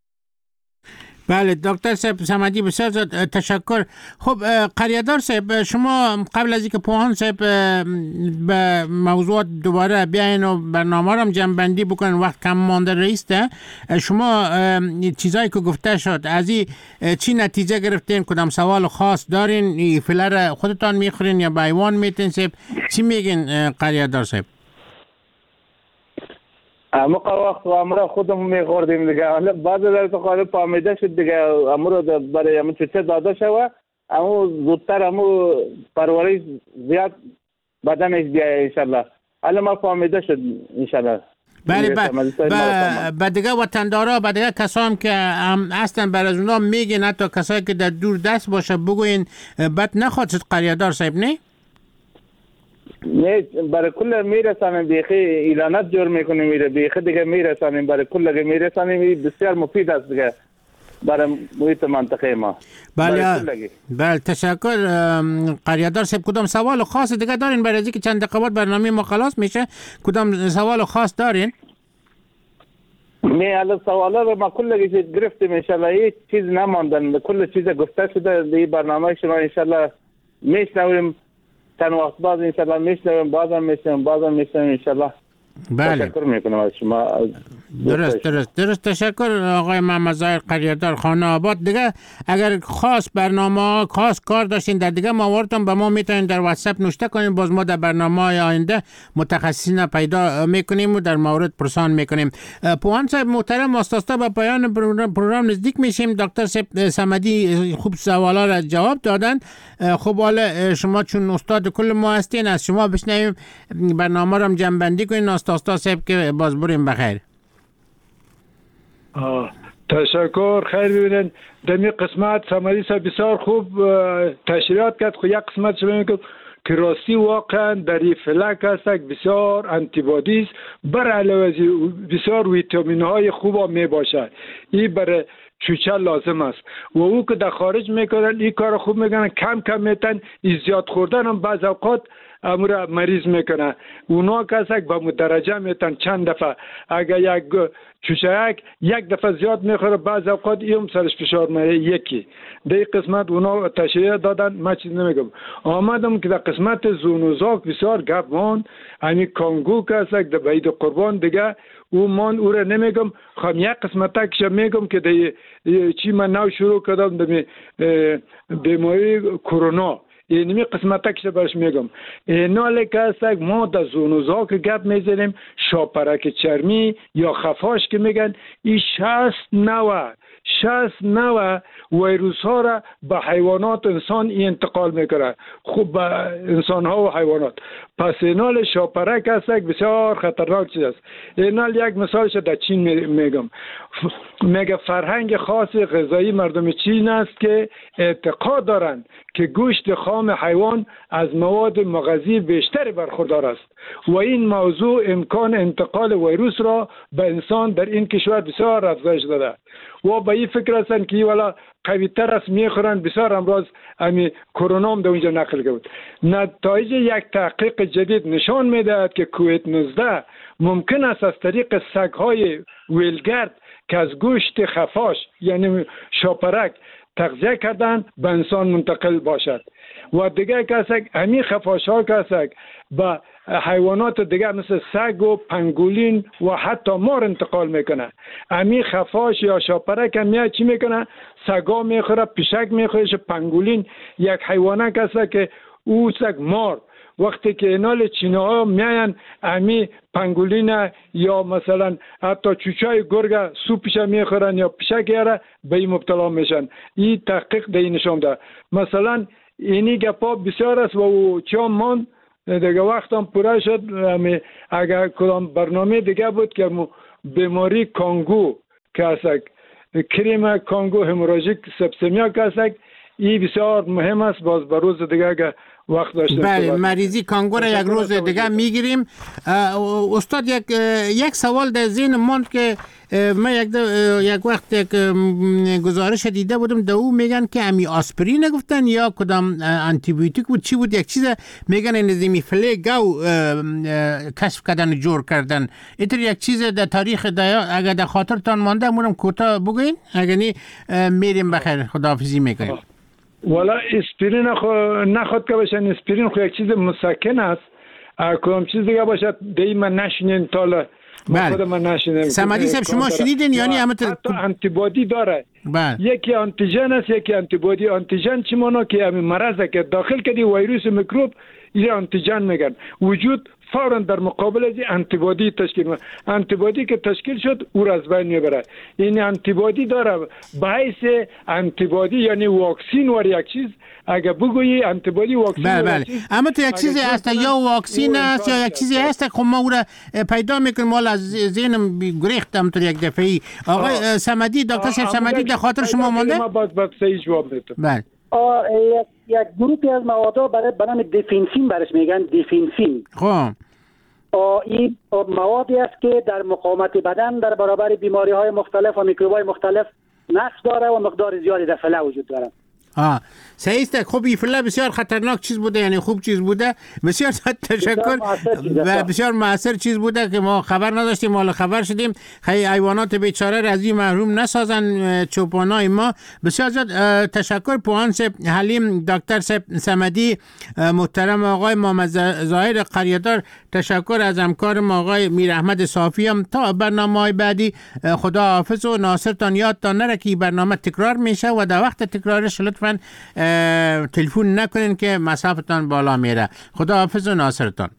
بله دکتر صاحب صمدی بسیار تشکر. خب قریادار صاحب شما قبل از اینکه پوهان صاحب به موضوعات دوباره بیاین و برنامه را جمع‌بندی بکنن وقت کم مانده رئیسته، شما چیزایی که گفته شد از این چی نتیجه گرفتین؟ کدام سوال خاص دارین؟ فیلر خودتان میخورین یا بایوان میتین صاحب؟ چی میگین قریادار صاحب؟ اما وقت امر خودمون میخوردیم دیگه، حالا بعضی در تو خاله فهمیده شد دیگه امر برای همون چه داده شوه اما زودتر همون پرورش زیاد بدنش بیایه انشالله. حالا ما فهمیده شد انشالله. بله با دیگه وطندارا با دیگه کسا هم که اصلا بر از اونا میگین حتی کسایی که در دور دست باشه بگوین بد نخواد شد قریادار صاحب نه؟ نه برای کل میرسانیم بیخی اعلانات جور میکنیم میره بیخی دیگه میرسانیم برای کل میرسانیم بسیار مفید است دیگه برای محیط منطقه ما. بله بله تشکر قریادار صاحب. کدام سوال خاص دیگه دارین برای اینکه چند دقیقه بعد برنامه ما خلاص میشه؟ کدام سوال خاص دارین؟ نه الان سوالا رو ما کلش گرفتیم انشالله هیچ چیز نماندن کل چیز گفته شده در برنامه شما انشالله میشنویم چند وقت بعد انشالله میشنویم بازم میشنویم بازم میشنویم انشالله. بله تشکر میکنم از شما. درست درست درست تشکر آقای محمد ظاهر قریادار خانه آباد. دیگه اگر خاص برنامه خاص کار داشتین در دیگه مواردتون به ما میتونین در واتساپ نوشته کنین، باز ما در برنامه آینده متخصصین پیدا میکنیم و در مورد پرسان میکنیم. پوهان صاحب محترم استاستا به پایان پروگرام نزدیک میشیم. دکتر صمدی خوب سوالا را جواب دادن. خب حالا شما چون استاد کل ما هستین از شما بشنویم برنامه را جمع بندی کنین استاستا صاحب که باز بریم بخیر. تشکر. خیر ببینید در این قسمت صمدی صاحب بسیار خوب تشریحات کرد. خب یک قسمت شما میگم که راستی واقعا در این فلک هست بسیار انتیبادی است، بر علاوه بسیار ویتامین های خوب می باشد. این برای چوچه لازم است و او که در خارج میکنن این کار خوب میکنن کم کم میتن. این زیاد خوردن هم بعض اوقات امور مریض میکنه. اونا کسک به مدرجه میتن چند دفعه، اگر یک چوچک یک دفعه زیاد میخوره بعض اوقات ایم سرش فشار میره یکی دی قسمت اونا تشریح دادن. من چیز نمیگم. آمدم که در قسمت زونوزاک بسیار گپ مان، همین کانگو کسک در بعید قربان دیگه او من او را نمیگم، خواهم یک قسمت تکش میگم که دی چی من نو شروع کردم در بیماری کرونا، اینمی قسمت تکش برش میگم. اینا لکستک ما در زونوزا که گپ میزنیم، شاپرک چرمی یا خفاش که میگن، این شصت نوع شصت نوع ویروس ها را به حیوانات انسان این انتقال میکنه، خوب به انسان ها و حیوانات. پس اینال شاپرک است بسیار خطرناک چیز است. اینال یک مثالش در چین میگم، میگه فرهنگ خاص غذایی مردم چین است که اعتقاد دارند که گوشت خام حیوان از مواد مغذی بیشتری برخوردار است و این موضوع امکان انتقال ویروس را به انسان در این کشور بسیار افزایش داده و به این فکر هستند که والا قوی تر است میخورند. بسیار امراض امی کرونا هم در اونجا نقل کرد. نتایج یک تحقیق جدید نشان میدهد که کووید نوزده ممکن است از طریق سگ‌های ویلگرد که از گوشت خفاش یعنی شاپرک تغذیه کردن به انسان منتقل باشد و دیگه کسک همین خفاش ها کسک به حیوانات دیگه مثل سگ و پنگولین و حتی مار انتقال میکنه. همین خفاش یا شاپرک هم چی میکنه؟ سگا میخوره، پیشک میخوره. پنگولین یک حیوانه کسک که او سگ مار وقتی که اینال چینه ها میاین امی پنگولین یا مثلا حتی چوچای گرگ سوپش میخورن یا پیشک یاره به این مبتلا میشن. این تحقیق ده این نشان ده. مثلا اینی گپا بسیار است و چون من دیگه وقتم پوره شد. اگر کدام برنامه دیگه بود که بیماری کانگو کسک کریم کانگو هموراژیک سپسیمیا کسک این بسیار مهم است. باز بر روز دیگه که وقت داشتیم بله مریضی کانگو را یک روز دیگه میگیریم. استاد یک یک سوال در ذهن ماند که من یک یک وقت یک گزارش دیده بودم در او میگن که امی آسپرین گفتن یا کدام آنتی بیوتیک بود چی بود یک چیز میگن نظامی فلگو کشف کردن جور کردن. اینطور یک چیز در تاریخ دایا اگر در خاطرتان مانده مونم کوتاه بگوین اگر نی میریم بخیر خداحافظی میکنیم. والا اسپرین خو نخواد که باشن. اسپرین خو یک چیز مسکن است. کدام چیز دیگه باشد دی من نشینین تالا خود من نشینم. سمدی صاحب شما شنیدین یعنی حتی آنتی بادی داره. بله. یکی آنتیژن است یکی آنتی بادی. آنتیژن چی مانا که همین مرض که داخل کردی ویروس میکروب این آنتیژن میگن. وجود فوراً در مقابل از آنتی بادی تشکیل میشه. آنتی بادی که تشکیل شد او را از بین میبره. این آنتی بادی داره بحث آنتی بادی یعنی واکسین و یک چیز اگه بگویی آنتی بادی واکسین. بله بله. اما تو یک چیزی هست یا واکسین است یا یک چیزی هست که ما او را پیدا میکنیم. مال از ذهنم گریختم تو یک دفعه. آقای صمدی دکتر شریف صمدی در خاطر شما مونده؟ ما باز باز صحیح جواب میدم. بله. یک یک گروهی از مواد برای به نام دیفینسین برش میگن دیفینسین. خب این موادی است که در مقاومت بدن در برابر بیماری های مختلف و میکروب های مختلف نقش داره و مقدار زیادی در فله وجود داره. آه صحیح است. خب این فله بسیار خطرناک چیز بوده یعنی خوب چیز بوده. بسیار تشکر و بسیار موثر چیز بوده که ما خبر نداشتیم حالا خبر شدیم. خیلی حیوانات بیچاره را از این محروم نسازن چوپانای ما. بسیار زیاد تشکر پوان صاحب حلیم دکتر صاحب صمدی محترم آقای محمد ظاهر قریه‌دار. تشکر از همکارم آقای میر احمد صافی هم. تا برنامه‌های بعدی خدا حافظ و ناصرتان یادتان نره که برنامه تکرار میشه و در وقت تکرارش لطفاً تلفن نکنین که مسافتان بالا میره. خدا حافظ و ناصرتان.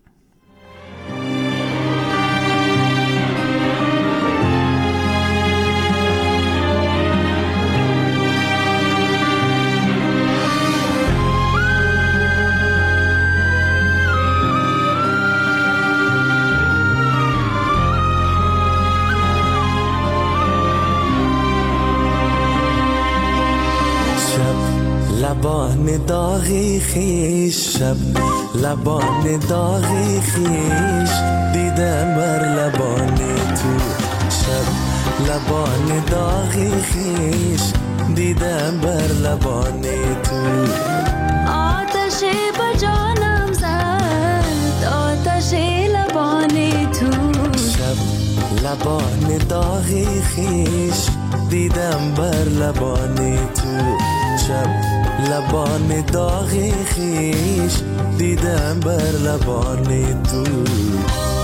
لبان داغی خیش شب لبان داغی خیش دیدم بر لبان تو شب لبان داغی خیش دیدم بر لبان تو آتش به جانم زد لبان داغی خیش دیدم بر لبان تو شب لبان داغی خیش دیدم بر لبان تو